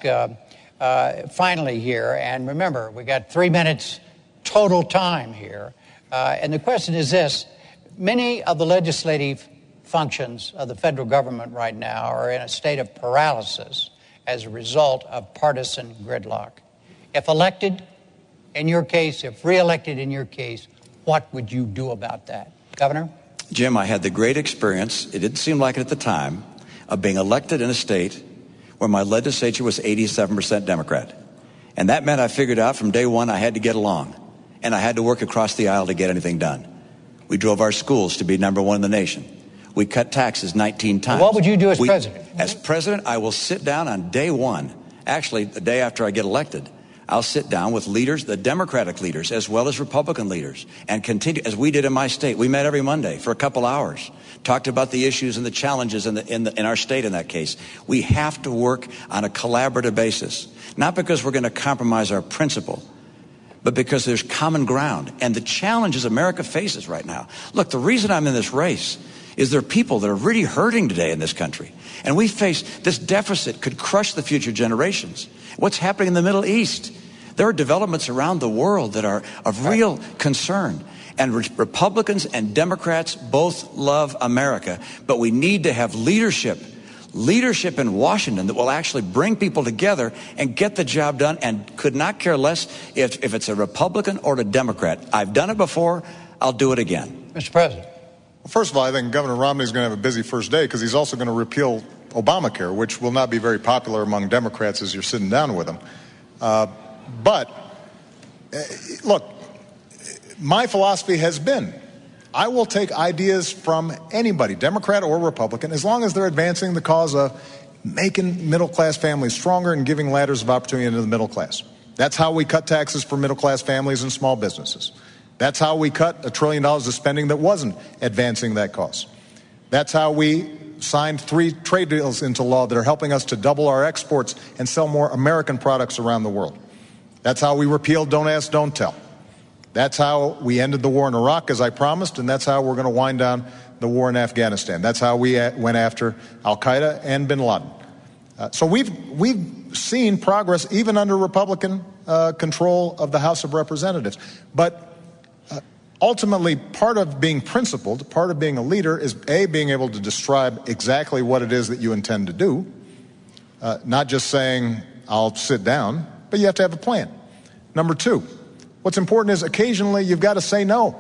finally here, and remember, we got 3 minutes total time here. And the question is this: many of the legislative functions of the federal government right now are in a state of paralysis as a result of partisan gridlock. If elected in your case, if re-elected in your case, what would you do about that? Governor? Jim, I had the great experience, it didn't seem like it at the time, of being elected in a state where my legislature was 87% Democrat. And that meant I figured out from day one I had to get along. And I had to work across the aisle to get anything done. We drove our schools to be #1 in the nation. We cut taxes 19 times. What would you do as president? As president, I will sit down on day one. Actually, the day after I get elected, I'll sit down with leaders, the Democratic leaders, as well as Republican leaders, and continue, as we did in my state. We met every Monday for a couple hours, talked about the issues and the challenges in our state in that case. We have to work on a collaborative basis, not because we're going to compromise our principle, but because there's common ground. And the challenges America faces right now. Look, the reason I'm in this race is there are people that are really hurting today in this country. And we face this deficit could crush the future generations. What's happening in the Middle East? There are developments around the world that are of real concern. And Republicans and Democrats both love America. But we need to have leadership in Washington that will actually bring people together and get the job done, and could not care less if it's a Republican or a Democrat. I've done it before. I'll do it again. Mr. President. Well, first of all, I think Governor Romney is going to have a busy first day because he's also going to repeal Obamacare, which will not be very popular among Democrats as you're sitting down with him. But look, my philosophy has been, I will take ideas from anybody, Democrat or Republican, as long as they're advancing the cause of making middle-class families stronger and giving ladders of opportunity into the middle class. That's how we cut taxes for middle-class families and small businesses. That's how we cut $1 trillion of spending that wasn't advancing that cause. That's how we signed 3 trade deals into law that are helping us to double our exports and sell more American products around the world. That's how we repealed Don't Ask, Don't Tell. That's how we ended the war in Iraq, as I promised, and that's how we're going to wind down the war in Afghanistan. That's how we went after al-Qaeda and bin Laden. So we've seen progress even under Republican control of the House of Representatives. But ultimately, part of being principled, part of being a leader is, A, being able to describe exactly what it is that you intend to do, not just saying, I'll sit down, but you have to have a plan. Number 2, what's important is occasionally you've got to say no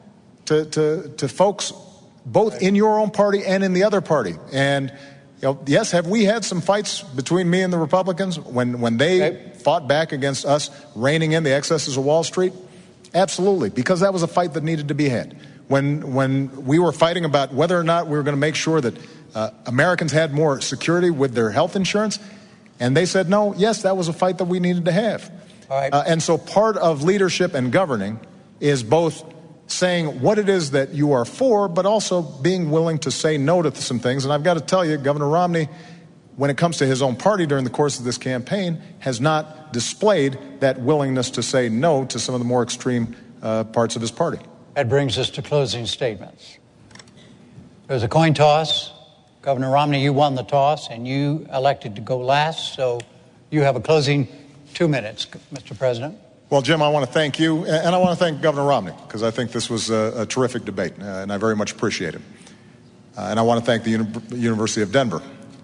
to folks both in your own party and in the other party. And yes, have we had some fights between me and the Republicans when they fought back against us reining in the excesses of Wall Street? Absolutely, because that was a fight that needed to be had. When we were fighting about whether or not we were going to make sure that Americans had more security with their health insurance, and they said no, yes, that was a fight that we needed to have. All right. And so part of leadership and governing is both saying what it is that you are for, but also being willing to say no to some things. And I've got to tell you, Governor Romney, when it comes to his own party during the course of this campaign, has not displayed that willingness to say no to some of the more extreme parts of his party. That brings us to closing statements. There's a coin toss. Governor Romney, you won the toss, and you elected to go last, so you have a closing 2 minutes, Mr. President. Well, Jim, I want to thank you, and I want to thank Governor Romney, because I think this was a terrific debate, and I very much appreciate it. And I want to thank the University of Denver.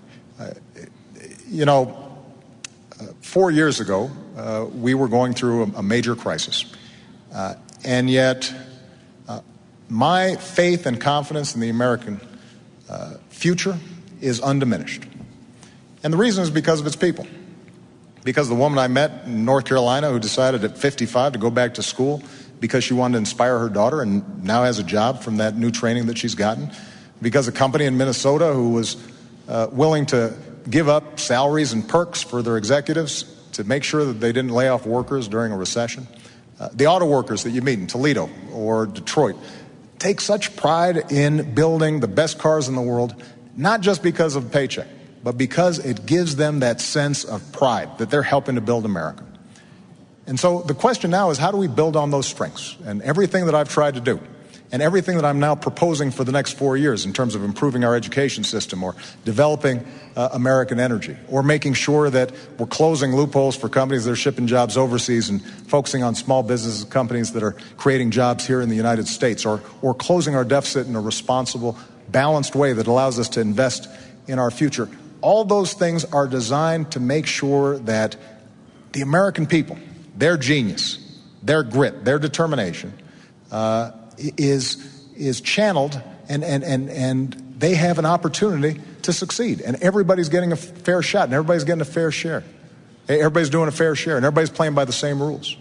4 years ago, we were going through a major crisis. And yet, my faith and confidence in the American future is undiminished. And the reason is because of its people. Because the woman I met in North Carolina who decided at 55 to go back to school because she wanted to inspire her daughter and now has a job from that new training that she's gotten. Because a company in Minnesota who was willing to give up salaries and perks for their executives to make sure that they didn't lay off workers during a recession. The auto workers that you meet in Toledo or Detroit take such pride in building the best cars in the world, not just because of the paycheck, but because it gives them that sense of pride that they're helping to build America. And so the question now is, how do we build on those strengths? And everything that I've tried to do, and everything that I'm now proposing for the next 4 years in terms of improving our education system or developing American energy or making sure that we're closing loopholes for companies that are shipping jobs overseas and focusing on small business companies that are creating jobs here in the United States or closing our deficit in a responsible, balanced way that allows us to invest in our future. All those things are designed to make sure that the American people, their genius, their grit, their determination, is channeled and they have an opportunity to succeed. And everybody's getting a fair shot, and everybody's getting a fair share. Everybody's doing a fair share, and everybody's playing by the same rules.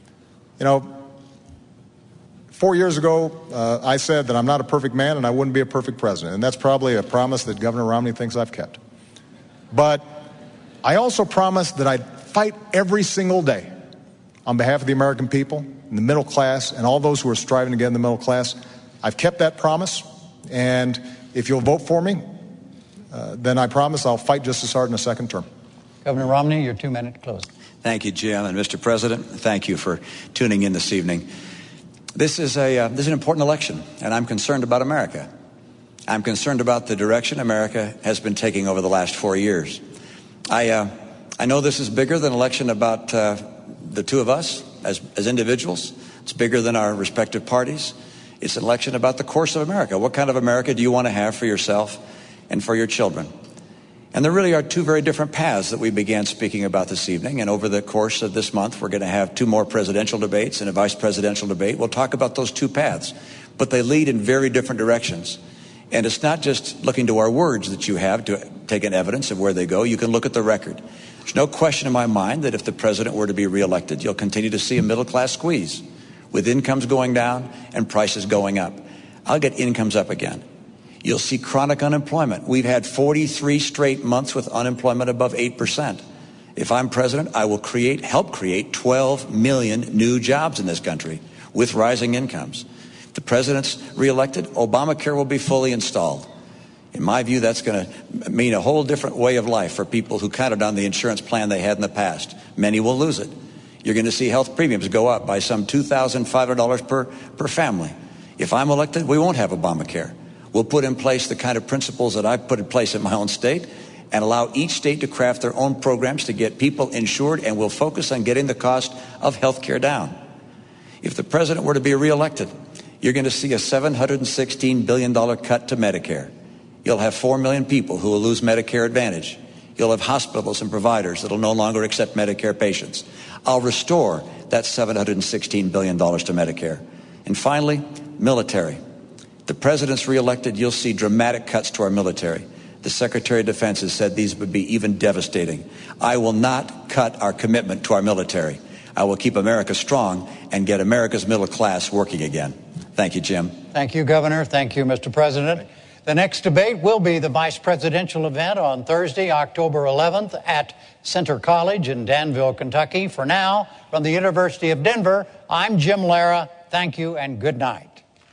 4 years ago, I said that I'm not a perfect man and I wouldn't be a perfect president. And that's probably a promise that Governor Romney thinks I've kept. But I also promised that I'd fight every single day on behalf of the American people, and the middle class, and all those who are striving to get in the middle class. I've kept that promise. And if you'll vote for me, then I promise I'll fight just as hard in a second term. Governor Romney, your 2-minute closing. Thank you, Jim. And Mr. President, thank you for tuning in this evening. This is an important election, and I'm concerned about America. I'm concerned about the direction America has been taking over the last 4 years. I know this is bigger than an election about the two of us as individuals. It's bigger than our respective parties. It's an election about the course of America. What kind of America do you want to have for yourself and for your children? And there really are two very different paths that we began speaking about this evening. And over the course of this month, we're going to have 2 more presidential debates and a vice presidential debate. We'll talk about those 2 paths, but they lead in very different directions. And it's not just looking to our words that you have to take an evidence of where they go. You can look at the record. There's no question in my mind that if the president were to be reelected, you'll continue to see a middle class squeeze with incomes going down and prices going up. I'll get incomes up again. You'll see chronic unemployment. We've had 43 straight months with unemployment above 8%. If I'm president, I will help create 12 million new jobs in this country with rising incomes. If the president's reelected, Obamacare will be fully installed. In my view, that's going to mean a whole different way of life for people who counted on the insurance plan they had in the past. Many will lose it. You're going to see health premiums go up by some $2,500 per family. If I'm elected, we won't have Obamacare. We'll put in place the kind of principles that I've put in place in my own state and allow each state to craft their own programs to get people insured, and we'll focus on getting the cost of health care down. If the president were to be reelected, you're going to see a $716 billion cut to Medicare. You'll have 4 million people who will lose Medicare Advantage. You'll have hospitals and providers that will no longer accept Medicare patients. I'll restore that $716 billion to Medicare. And finally, military. The president's reelected, you'll see dramatic cuts to our military. The Secretary of Defense has said these would be even devastating. I will not cut our commitment to our military. I will keep America strong and get America's middle class working again. Thank you, Jim. Thank you, Governor. Thank you, Mr. President. The next debate will be the vice presidential event on Thursday, October 11th at Center College in Danville, Kentucky. For now, from the University of Denver, I'm Jim Lara. Thank you and good night.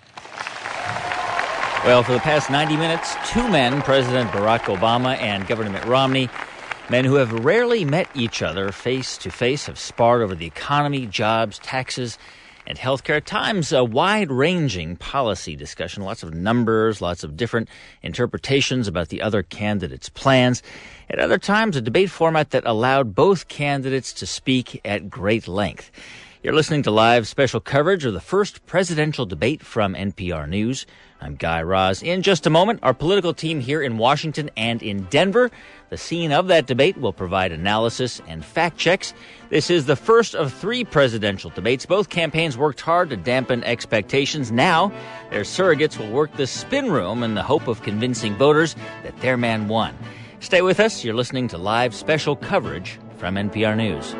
Well, for the past 90 minutes, 2 men, President Barack Obama and Governor Mitt Romney, men who have rarely met each other face to face, have sparred over the economy, jobs, taxes, and healthcare. At times, a wide-ranging policy discussion, lots of numbers, lots of different interpretations about the other candidates' plans. At other times, a debate format that allowed both candidates to speak at great length. You're listening to live special coverage of the first presidential debate from NPR News. I'm Guy Raz. In just a moment, our political team here in Washington and in Denver. The scene of that debate will provide analysis and fact checks. This is the first of 3 presidential debates. Both campaigns worked hard to dampen expectations. Now, their surrogates will work the spin room in the hope of convincing voters that their man won. Stay with us. You're listening to live special coverage from NPR News.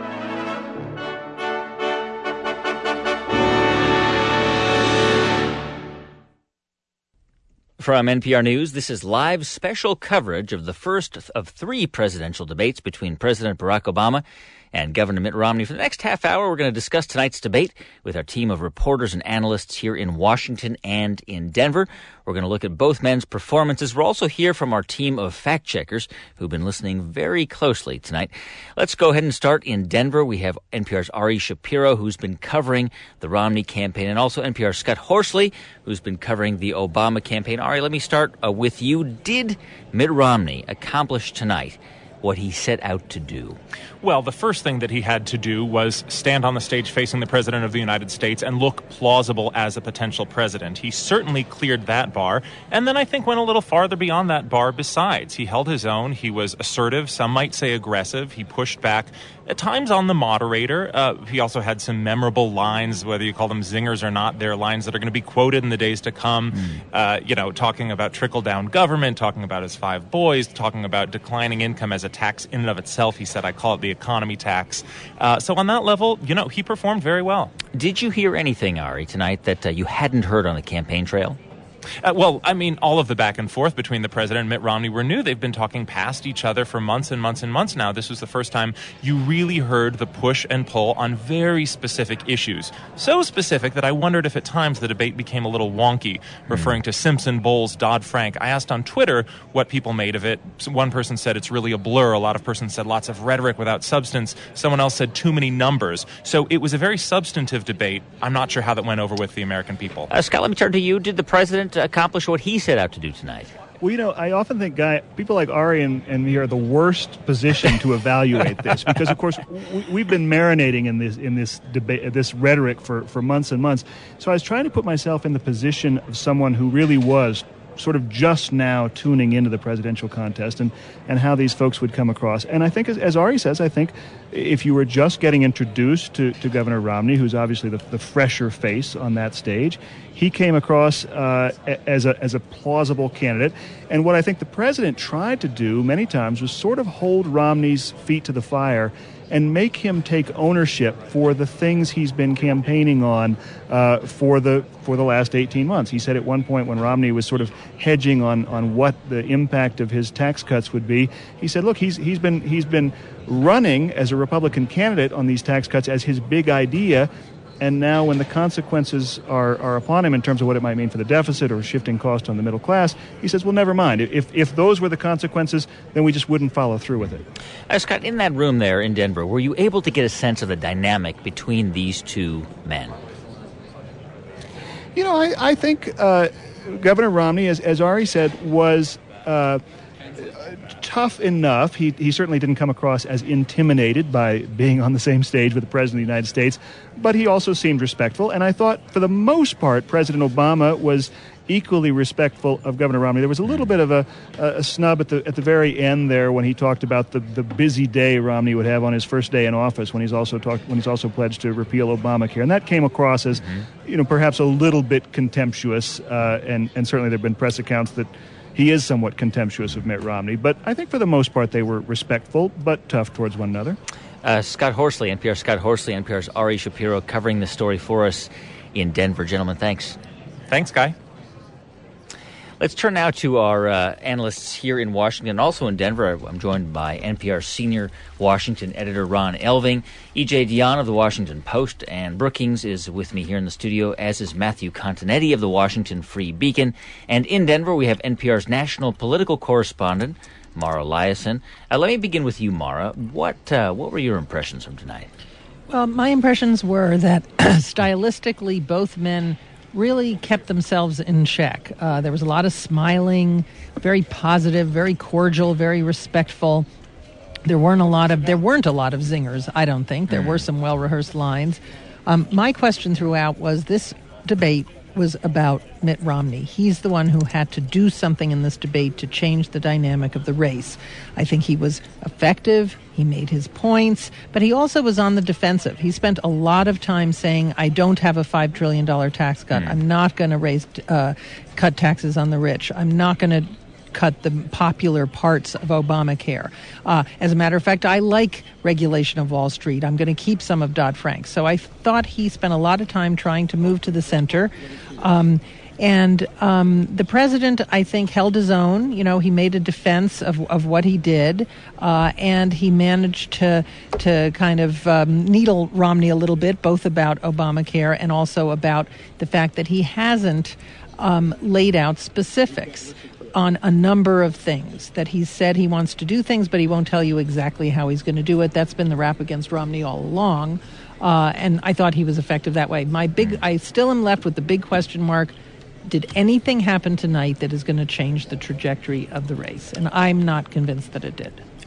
From NPR News, this is live special coverage of the first of 3 presidential debates between President Barack Obama and Governor Mitt Romney. For the next half hour, we're going to discuss tonight's debate with our team of reporters and analysts here in Washington and in Denver. We're going to look at both men's performances. We'll also hear from our team of fact-checkers who've been listening very closely tonight. Let's go ahead and start in Denver. We have NPR's Ari Shapiro, who's been covering the Romney campaign, and also NPR's Scott Horsley, who's been covering the Obama campaign. Ari, let me start with you. Did Mitt Romney accomplish tonight what he set out to do? Well, the first thing that he had to do was stand on the stage facing the President of the United States and look plausible as a potential president. He certainly cleared that bar, and then I think went a little farther beyond that bar besides. He held his own. He was assertive, some might say aggressive. He pushed back at times on the moderator. He also had some memorable lines, whether you call them zingers or not. They're lines that are going to be quoted in the days to come, talking about trickle-down government, talking about his 5 boys, talking about declining income as a tax in and of itself. He said, I call it the economy tax. So on that level, he performed very well. Did you hear anything, Ari, tonight that you hadn't heard on the campaign trail? All of the back and forth between the president and Mitt Romney were new. They've been talking past each other for months and months and months now. This was the first time you really heard the push and pull on very specific issues. So specific that I wondered if at times the debate became a little wonky, referring to Simpson, Bowles, Dodd-Frank. I asked on Twitter what people made of it. One person said it's really a blur. A lot of persons said lots of rhetoric without substance. Someone else said too many numbers. So it was a very substantive debate. I'm not sure how that went over with the American people. Scott, let me turn to you. Did the president accomplish what he set out to do tonight? Well, I often think, Guy, people like Ari and me are the worst position to evaluate this because, of course, we've been marinating in this debate, this rhetoric for months and months. So I was trying to put myself in the position of someone who really was sort of just now tuning into the presidential contest and how these folks would come across. And I think, as Ari says, I think if you were just getting introduced to Governor Romney, who's obviously the fresher face on that stage, he came across as a plausible candidate. And what I think the president tried to do many times was sort of hold Romney's feet to the fire and make him take ownership for the things he's been campaigning on for the last 18 months. He said at one point when Romney was sort of hedging on what the impact of his tax cuts would be, he said, look, he's been running as a Republican candidate on these tax cuts as his big idea. And now when the consequences are upon him in terms of what it might mean for the deficit or shifting cost on the middle class, he says, well, never mind. If those were the consequences, then we just wouldn't follow through with it. Scott, in that room there in Denver, were you able to get a sense of the dynamic between these two men? I think Governor Romney, as Ari said, was tough enough. He certainly didn't come across as intimidated by being on the same stage with the President of the United States, but he also seemed respectful. And I thought, for the most part, President Obama was equally respectful of Governor Romney. There was a little bit of a snub at the very end there when he talked about the busy day Romney would have on his first day in office when he's also pledged to repeal Obamacare, and that came across as perhaps a little bit contemptuous. And certainly there have been press accounts that he is somewhat contemptuous of Mitt Romney. But I think for the most part they were respectful but tough towards one another. Scott Horsley, NPR's Ari Shapiro, covering the story for us in Denver. Gentlemen, thanks. Thanks, Guy. Let's turn now to our analysts here in Washington, also in Denver. I'm joined by NPR senior Washington editor Ron Elving, E.J. Dionne of the Washington Post, and Brookings is with me here in the studio, as is Matthew Continetti of the Washington Free Beacon. And in Denver, we have NPR's national political correspondent, Mara Liasson. Let me begin with you, Mara. What were your impressions from tonight? Well, my impressions were that stylistically both men really kept themselves in check. There was a lot of smiling, very positive, very cordial, very respectful. There weren't a lot of zingers, I don't think. There were some well-rehearsed lines. My question throughout was this debate was about Mitt Romney. He's the one who had to do something in this debate to change the dynamic of the race. I think he was effective. He made his points, but he also was on the defensive. He spent a lot of time saying, I don't have a $5 trillion tax cut. I'm not going to cut taxes on the rich. I'm not going to cut the popular parts of Obamacare. As a matter of fact, I like regulation of Wall Street. I'm going to keep some of Dodd-Frank. So I thought he spent a lot of time trying to move to the center. And the president, I think, held his own. He made a defense of what he did, and he managed to kind of needle Romney a little bit, both about Obamacare and also about the fact that he hasn't laid out specifics on a number of things, that he said he wants to do things, but he won't tell you exactly how he's going to do it. That's been the rap against Romney all along, and I thought he was effective that way. I still am left with the big question mark. Did anything happen tonight that is going to change the trajectory of the race? And I'm not convinced that it did.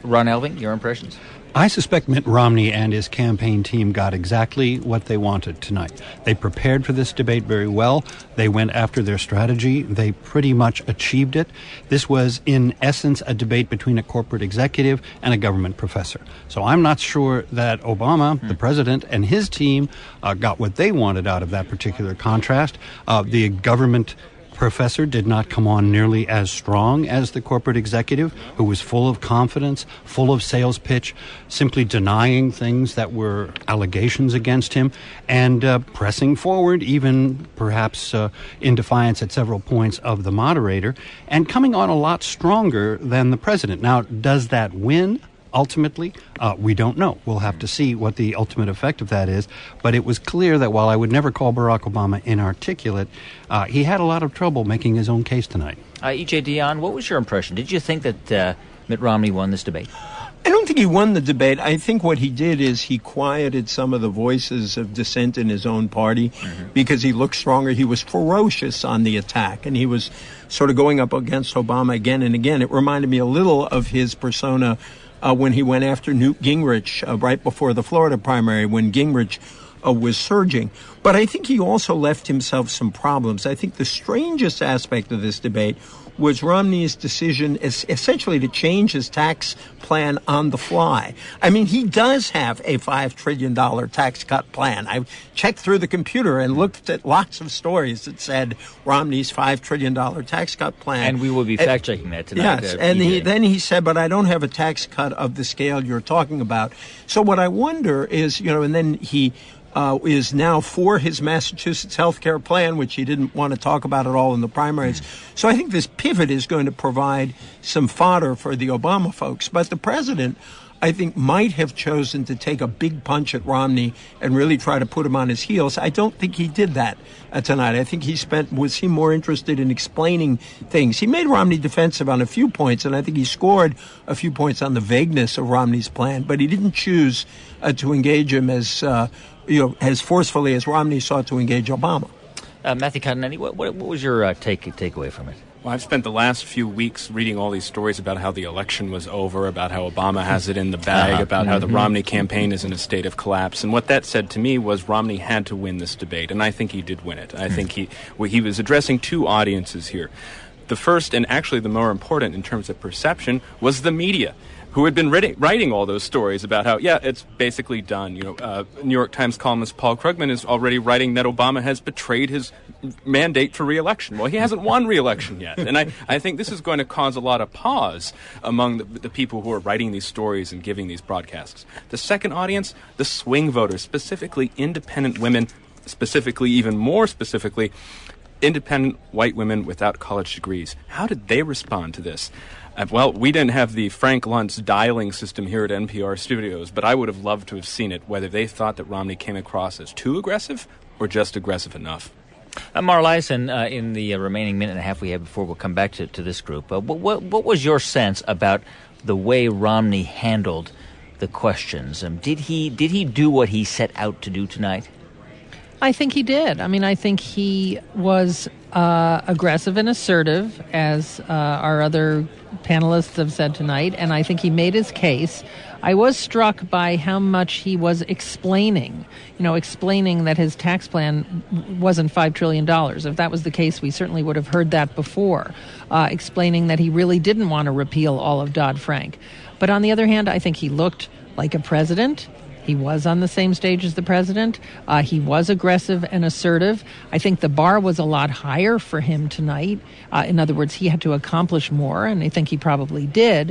Ron Elving, your impressions? I suspect Mitt Romney and his campaign team got exactly what they wanted tonight. They prepared for this debate very well. They went after their strategy. They pretty much achieved it. This was, in essence, a debate between a corporate executive and a government professor. So I'm not sure that Obama, the president, and his team got what they wanted out of that particular contrast. The government professor did not come on nearly as strong as the corporate executive, who was full of confidence, full of sales pitch, simply denying things that were allegations against him, and pressing forward, even perhaps in defiance at several points of the moderator, and coming on a lot stronger than the president. Now, does that win? Ultimately, we don't know. We'll have to see what the ultimate effect of that is. But it was clear that while I would never call Barack Obama inarticulate, he had a lot of trouble making his own case tonight. E.J. Dionne, what was your impression? Did you think that Mitt Romney won this debate? I don't think he won the debate. I think what he did is he quieted some of the voices of dissent in his own party because he looked stronger. He was ferocious on the attack, and he was sort of going up against Obama again and again. It reminded me a little of his persona when he went after Newt Gingrich right before the Florida primary, when Gingrich was surging. But I think he also left himself some problems. I think the strangest aspect of this debate was Romney's decision essentially to change his tax plan on the fly. I mean, he does have a $5 trillion tax cut plan. I checked through the computer and looked at lots of stories that said Romney's $5 trillion tax cut plan. And we will be fact-checking that tonight. Yes, and then he said, but I don't have a tax cut of the scale you're talking about. So what I wonder is, and then he is now for his Massachusetts health care plan, which he didn't want to talk about at all in the primaries. So I think this pivot is going to provide some fodder for the Obama folks. But the president, I think, might have chosen to take a big punch at Romney and really try to put him on his heels. I don't think he did that tonight. I think he was more interested in explaining things. He made Romney defensive on a few points, and I think he scored a few points on the vagueness of Romney's plan, but he didn't choose to engage him as forcefully as Romney sought to engage Obama. Matthew Continetti, what was your takeaway from it? Well, I've spent the last few weeks reading all these stories about how the election was over, about how Obama has it in the bag, about how the Romney campaign is in a state of collapse. And what that said to me was Romney had to win this debate, and I think he did win it. I think he was addressing two audiences here. The first, and actually the more important in terms of perception, was the media, who had been writing all those stories about how, it's basically done. New York Times columnist Paul Krugman is already writing that Obama has betrayed his mandate for re-election. Well, he hasn't won re-election yet. And I think this is going to cause a lot of pause among the people who are writing these stories and giving these broadcasts. The second audience, the swing voters, specifically independent women, even more specifically, independent white women without college degrees. How did they respond to this? Well, we didn't have the Frank Luntz dialing system here at NPR Studios, but I would have loved to have seen it, whether they thought that Romney came across as too aggressive or just aggressive enough. Mara Liasson, in the remaining minute and a half we have before we'll come back to this group, what was your sense about the way Romney handled the questions? Did he do what he set out to do tonight? I think he did. I mean, I think he was aggressive and assertive, as our other panelists have said tonight, and I think he made his case. I was struck by how much he was explaining that his tax plan wasn't $5 trillion. If that was the case, we certainly would have heard that before, explaining that he really didn't want to repeal all of Dodd-Frank. But on the other hand, I think he looked like a president. He was on the same stage as the president. He was aggressive and assertive. I think the bar was a lot higher for him tonight. In other words, he had to accomplish more, and I think he probably did.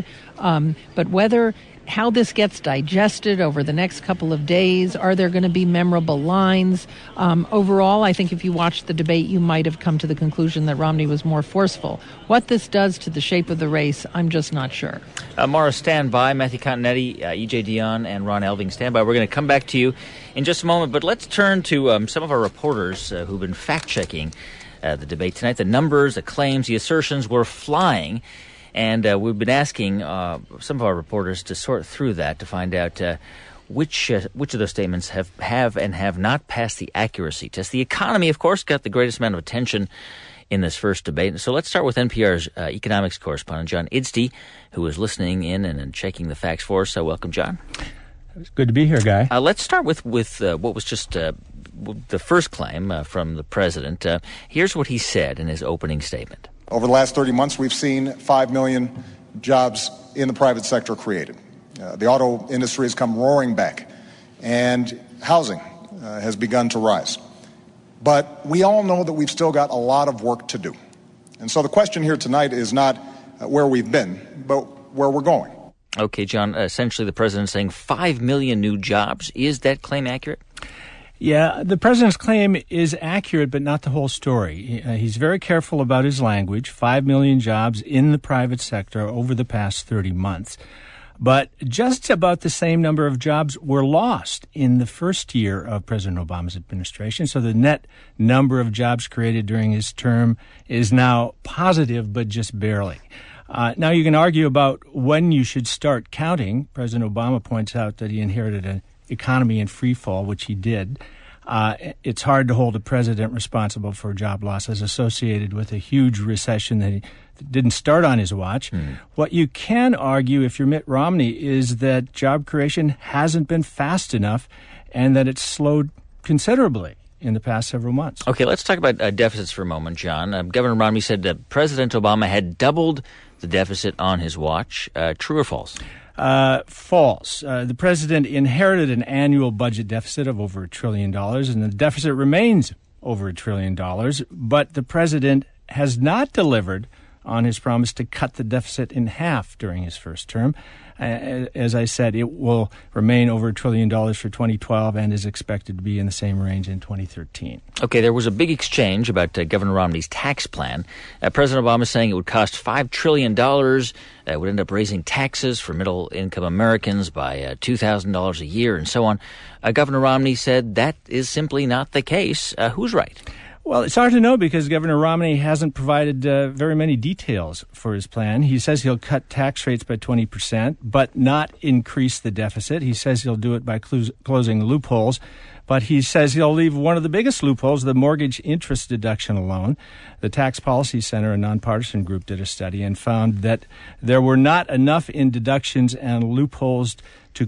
But how this gets digested over the next couple of days, are there going to be memorable lines? Overall, I think if you watched the debate, you might have come to the conclusion that Romney was more forceful. What this does to the shape of the race, I'm just not sure. Mara, stand by. Matthew Continetti, E.J. Dionne, and Ron Elving, stand by. We're going to come back to you in just a moment, but let's turn to some of our reporters who've been fact-checking the debate tonight. The numbers, the claims, the assertions were flying. And we've been asking some of our reporters to sort through that to find out which of those statements have and have not passed the accuracy test. The economy, of course, got the greatest amount of attention in this first debate. So let's start with NPR's economics correspondent, John Idsty, who is listening in and checking the facts for us. So welcome, John. It's good to be here, Guy. Let's start with what was just the first claim from the president. Here's what he said in his opening statement. Over the last 30 months, we've seen 5 million jobs in the private sector created. The auto industry has come roaring back, and housing has begun to rise. But we all know that we've still got a lot of work to do. And so the question here tonight is not where we've been, but where we're going. Okay, John, essentially the president saying 5 million new jobs. Is that claim accurate? Yeah, the president's claim is accurate, but not the whole story. He's very careful about his language. 5 million jobs in the private sector over the past 30 months. But just about the same number of jobs were lost in the first year of President Obama's administration. So the net number of jobs created during his term is now positive, but just barely. Now, you can argue about when you should start counting. President Obama points out that he inherited an economy in free fall, which he did. It's hard to hold a president responsible for job losses associated with a huge recession that didn't start on his watch. What you can argue, if you're Mitt Romney, is that job creation hasn't been fast enough and that it's slowed considerably in the past several months. Okay, let's talk about deficits for a moment, John. Governor Romney said that President Obama had doubled the deficit on his watch. True or false? False. The president inherited an annual budget deficit of over $1 trillion, and the deficit remains over $1 trillion. But the president has not delivered on his promise to cut the deficit in half during his first term. As I said, it will remain over $1 trillion for 2012 and is expected to be in the same range in 2013. Okay, there was a big exchange about Governor Romney's tax plan. President Obama saying it would cost $5 trillion. It would end up raising taxes for middle-income Americans by $2,000 a year and so on. Governor Romney said that is simply not the case. Who's right? Well, it's hard to know because Governor Romney hasn't provided very many details for his plan. He says he'll cut tax rates by 20%, but not increase the deficit. He says he'll do it by closing loopholes, but he says he'll leave one of the biggest loopholes, the mortgage interest deduction, alone. The Tax Policy Center, a nonpartisan group, did a study and found that there were not enough in deductions and loopholes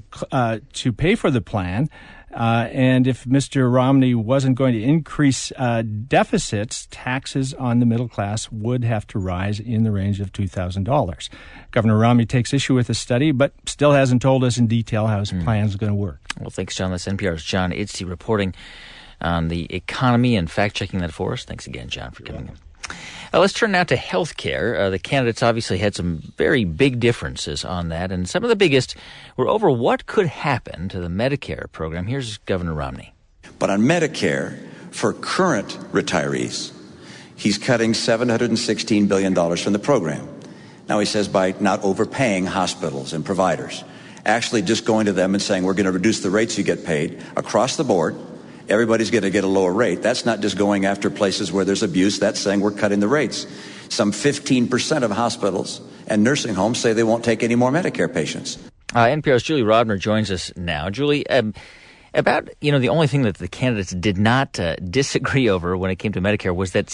to pay for the plan. And if Mr. Romney wasn't going to increase deficits, taxes on the middle class would have to rise in the range of $2,000. Governor Romney takes issue with the study, but still hasn't told us in detail how his plan is going to work. Well, thanks, John. That's NPR's John Idsty reporting on the economy and fact-checking that for us. Thanks again, John, for coming in. Let's turn now to health care. The candidates obviously had some very big differences on that, and some of the biggest were over what could happen to the Medicare program. Here's Governor Romney. But on Medicare, for current retirees, he's cutting $716 billion from the program. Now, he says by not overpaying hospitals and providers, actually just going to them and saying, we're going to reduce the rates you get paid across the board. Everybody's going to get a lower rate. That's not just going after places where there's abuse. That's saying we're cutting the rates. Some 15% of hospitals and nursing homes say they won't take any more Medicare patients. NPR's Julie Rodner joins us now. Julie, about, the only thing that the candidates did not disagree over when it came to Medicare was that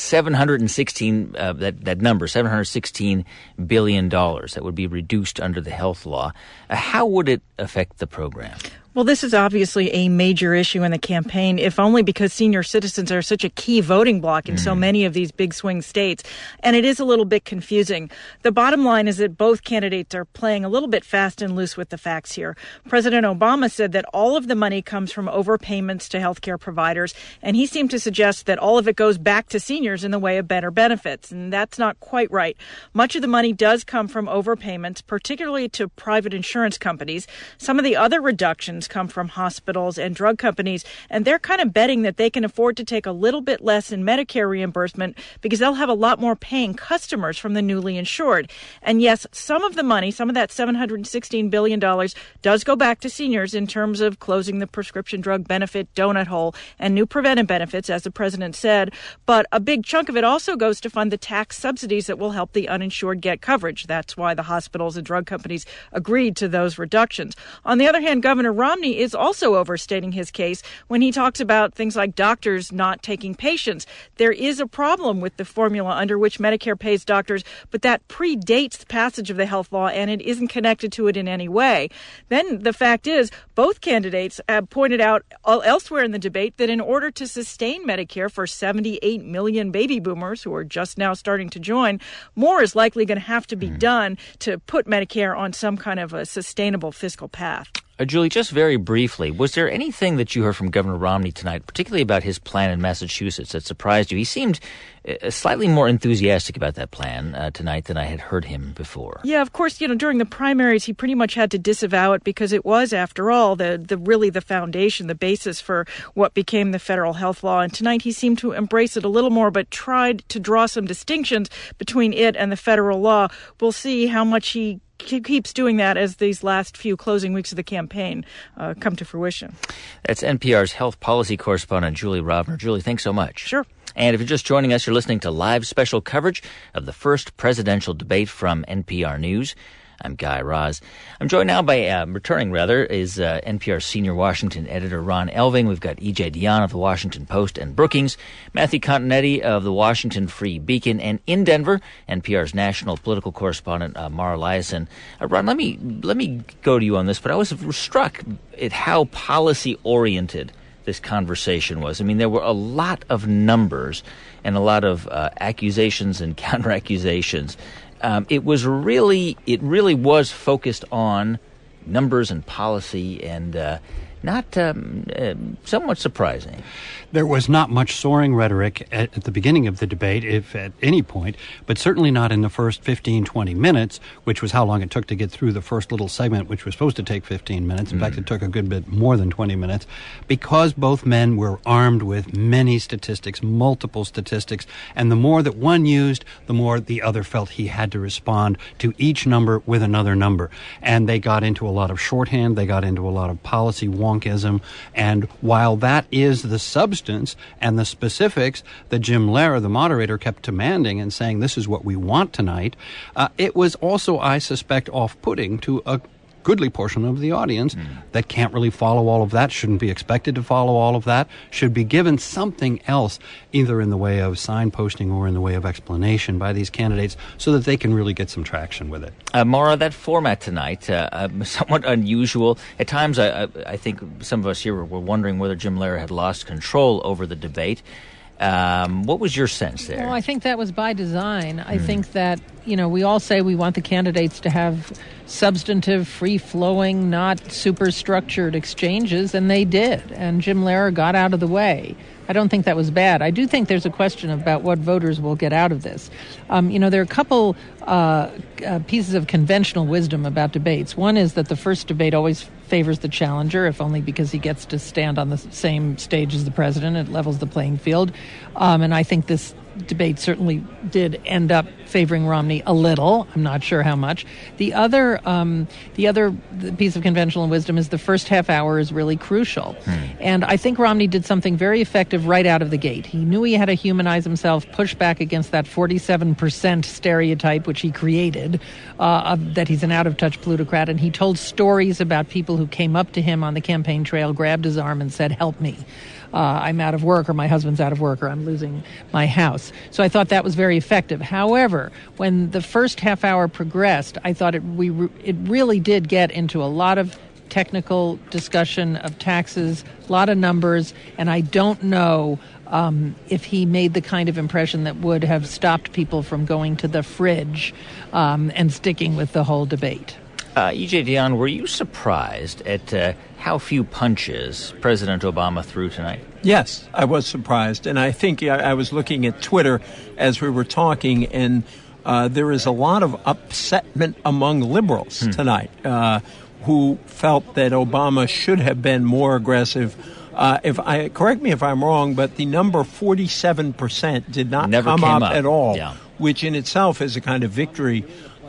that number, $716 billion that would be reduced under the health law. How would it affect the program? Well, this is obviously a major issue in the campaign, if only because senior citizens are such a key voting bloc in so many of these big swing states. And it is a little bit confusing. The bottom line is that both candidates are playing a little bit fast and loose with the facts here. President Obama said that all of the money comes from overpayments to healthcare providers, and he seemed to suggest that all of it goes back to seniors in the way of better benefits. And that's not quite right. Much of the money does come from overpayments, particularly to private insurance companies. Some of the other reductions come from hospitals and drug companies, and they're kind of betting that they can afford to take a little bit less in Medicare reimbursement because they'll have a lot more paying customers from the newly insured. And yes, some of the money, some of that $716 billion does go back to seniors in terms of closing the prescription drug benefit donut hole and new preventive benefits, as the president said. But a big chunk of it also goes to fund the tax subsidies that will help the uninsured get coverage. That's why the hospitals and drug companies agreed to those reductions. On the other hand, Governor Romney Romney is also overstating his case when he talks about things like doctors not taking patients. There is a problem with the formula under which Medicare pays doctors, but that predates the passage of the health law, and it isn't connected to it in any way. Then the fact is, both candidates have pointed out elsewhere in the debate that in order to sustain Medicare for 78 million baby boomers who are just now starting to join, more is likely going to have to be done to put Medicare on some kind of a sustainable fiscal path. Julie, just very briefly, was there anything that you heard from Governor Romney tonight, particularly about his plan in Massachusetts, that surprised you? He seemed slightly more enthusiastic about that plan tonight than I had heard him before. Yeah, of course, during the primaries, he pretty much had to disavow it because it was, after all, the foundation, the basis for what became the federal health law. And tonight he seemed to embrace it a little more, but tried to draw some distinctions between it and the federal law. We'll see how much he keeps doing that as these last few closing weeks of the campaign come to fruition. That's NPR's health policy correspondent, Julie Rovner. Julie, thanks so much. Sure. And if you're just joining us, you're listening to live special coverage of the first presidential debate from NPR News. I'm Guy Raz. I'm joined now by, returning is NPR's senior Washington editor Ron Elving. We've got E.J. Dionne of the Washington Post and Brookings, Matthew Continetti of the Washington Free Beacon, and in Denver, NPR's national political correspondent Mara Liasson. Ron, let me go to you on this, but I was struck at how policy-oriented this conversation was. I mean, there were a lot of numbers and a lot of accusations and counter-accusations. It really was focused on numbers and policy, and not somewhat surprising. There was not much soaring rhetoric at the beginning of the debate, if at any point, but certainly not in the first 15, 20 minutes, which was how long it took to get through the first little segment, which was supposed to take 15 minutes. In fact, it took a good bit more than 20 minutes, because both men were armed with many statistics, multiple statistics, and the more that one used, the more the other felt he had to respond to each number with another number. And they got into a lot of shorthand, they got into a lot of policy wonkism, and while that is the substance and the specifics that Jim Lehrer, the moderator, kept demanding and saying this is what we want tonight, it was also, I suspect, off-putting to a goodly portion of the audience that can't really follow all of that, shouldn't be expected to follow all of that, should be given something else, either in the way of signposting or in the way of explanation by these candidates, so that they can really get some traction with it. Mara, that format tonight, somewhat unusual. At times, I think some of us here were wondering whether Jim Lehrer had lost control over the debate. What was your sense there? Well, I think that was by design. I think that, we all say we want the candidates to have substantive, free-flowing, not super-structured exchanges, and they did. And Jim Lehrer got out of the way. I don't think that was bad. I do think there's a question about what voters will get out of this. There are a couple pieces of conventional wisdom about debates. One is that the first debate always favors the challenger, if only because he gets to stand on the same stage as the president. It levels the playing field. And I think this debate certainly did end up favoring Romney a little. I'm not sure how much. The other piece of conventional wisdom is the first half hour is really crucial. And I think Romney did something very effective right out of the gate. He knew he had to humanize himself, push back against that 47% stereotype which he created, that he's an out-of-touch plutocrat, and he told stories about people who came up to him on the campaign trail, grabbed his arm and said, "Help me. I'm out of work," or "My husband's out of work," or "I'm losing my house." So I thought that was very effective. However, when the first half hour progressed, I thought it really did get into a lot of technical discussion of taxes, a lot of numbers, and I don't know if he made the kind of impression that would have stopped people from going to the fridge and sticking with the whole debate. E.J. Dionne, were you surprised at how few punches President Obama threw tonight? Yes, I was surprised. And I think I was looking at Twitter as we were talking, and there is a lot of upsetment among liberals tonight who felt that Obama should have been more aggressive. Correct me if I'm wrong, but the number 47% did not come up at all, which in itself is a kind of victory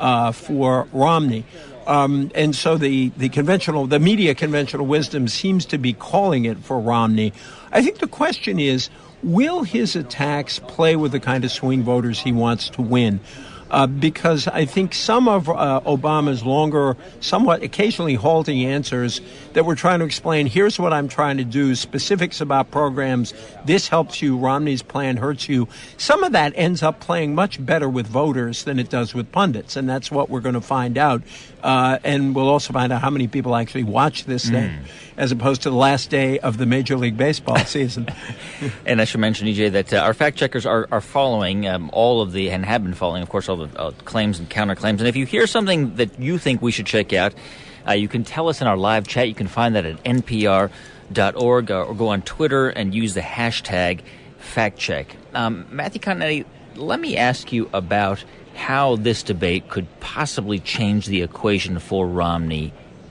for Romney. And so the media conventional wisdom seems to be calling it for Romney. I think the question is, will his attacks play with the kind of swing voters he wants to win? because I think some of Obama's longer, somewhat occasionally halting answers that were trying to explain, here's what I'm trying to do, specifics about programs, this helps you, Romney's plan hurts you. Some of that ends up playing much better with voters than it does with pundits, and that's what we're going to find out. And we'll also find out how many people actually watch this thing, as opposed to the last day of the Major League Baseball season. And I should mention, EJ, that our fact checkers are following all of the, and have been following, of course, all the claims and counterclaims. And if you hear something that you think we should check out, you can tell us in our live chat. You can find that at npr.org or go on Twitter and use the hashtag FactCheck. Matthew Continetti, let me ask you about how this debate could possibly change the equation for Romney,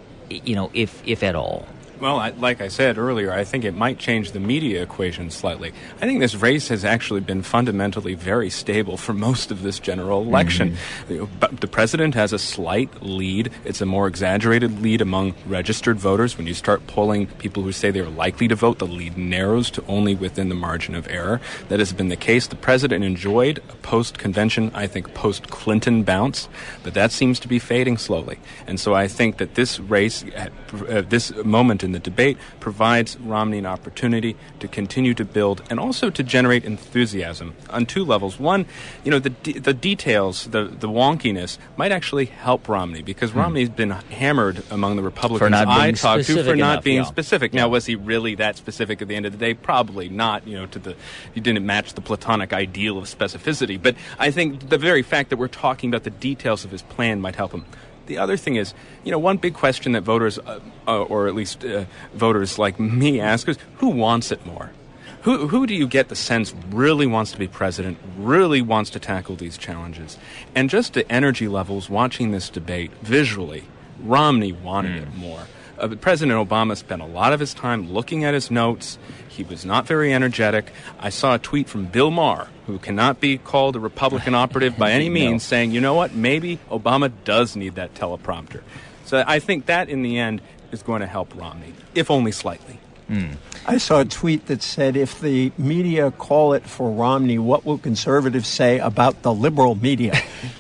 if at all. Well, like I said earlier, I think it might change the media equation slightly. I think this race has actually been fundamentally very stable for most of this general election. But the president has a slight lead. It's a more exaggerated lead among registered voters. When you start polling people who say they're likely to vote, the lead narrows to only within the margin of error. That has been the case. The president enjoyed a post-convention, I think post-Clinton bounce, but that seems to be fading slowly. And so I think that this race, this moment in the debate, provides Romney an opportunity to continue to build and also to generate enthusiasm on two levels. One, the details, the wonkiness might actually help Romney, because Romney's been hammered among the Republicans I talked to for not being specific. Now, was he really that specific at the end of the day? Probably not. He didn't match the Platonic ideal of specificity. But I think the very fact that we're talking about the details of his plan might help him. The other thing is, one big question that voters, or at least voters like me, ask is, who wants it more? Who do you get the sense really wants to be president, really wants to tackle these challenges? And just the energy levels watching this debate visually, Romney wanted it more. President Obama spent a lot of his time looking at his notes. He was not very energetic. I saw a tweet from Bill Maher, who cannot be called a Republican operative by any means, saying, you know what, maybe Obama does need that teleprompter. So I think that, in the end, is going to help Romney, if only slightly. I saw a tweet that said, if the media call it for Romney, what will conservatives say about the liberal media?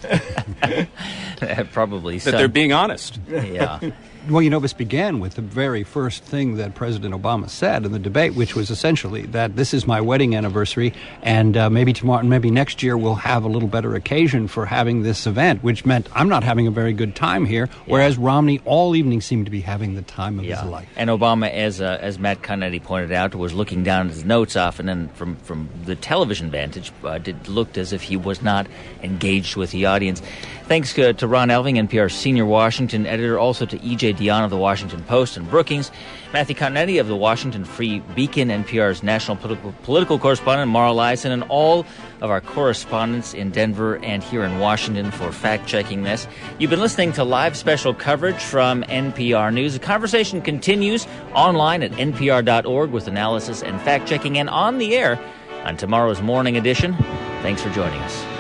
Probably that they're being honest. Yeah. Well, this began with the very first thing that President Obama said in the debate, which was essentially that this is my wedding anniversary, and maybe tomorrow, maybe next year we'll have a little better occasion for having this event, which meant I'm not having a very good time here, whereas Romney all evening seemed to be having the time of his life. And Obama, as Matt Continetti pointed out, was looking down at his notes often, and from the television vantage, it looked as if he was not engaged with the audience. Thanks to Ron Elving, NPR's senior Washington editor, also to E.J. Dionne of the Washington Post and Brookings, Matthew Continetti of the Washington Free Beacon, NPR's national political correspondent, Mara Liasson, and all of our correspondents in Denver and here in Washington for fact-checking this. You've been listening to live special coverage from NPR News. The conversation continues online at npr.org with analysis and fact-checking, and on the air on tomorrow's morning edition. Thanks for joining us.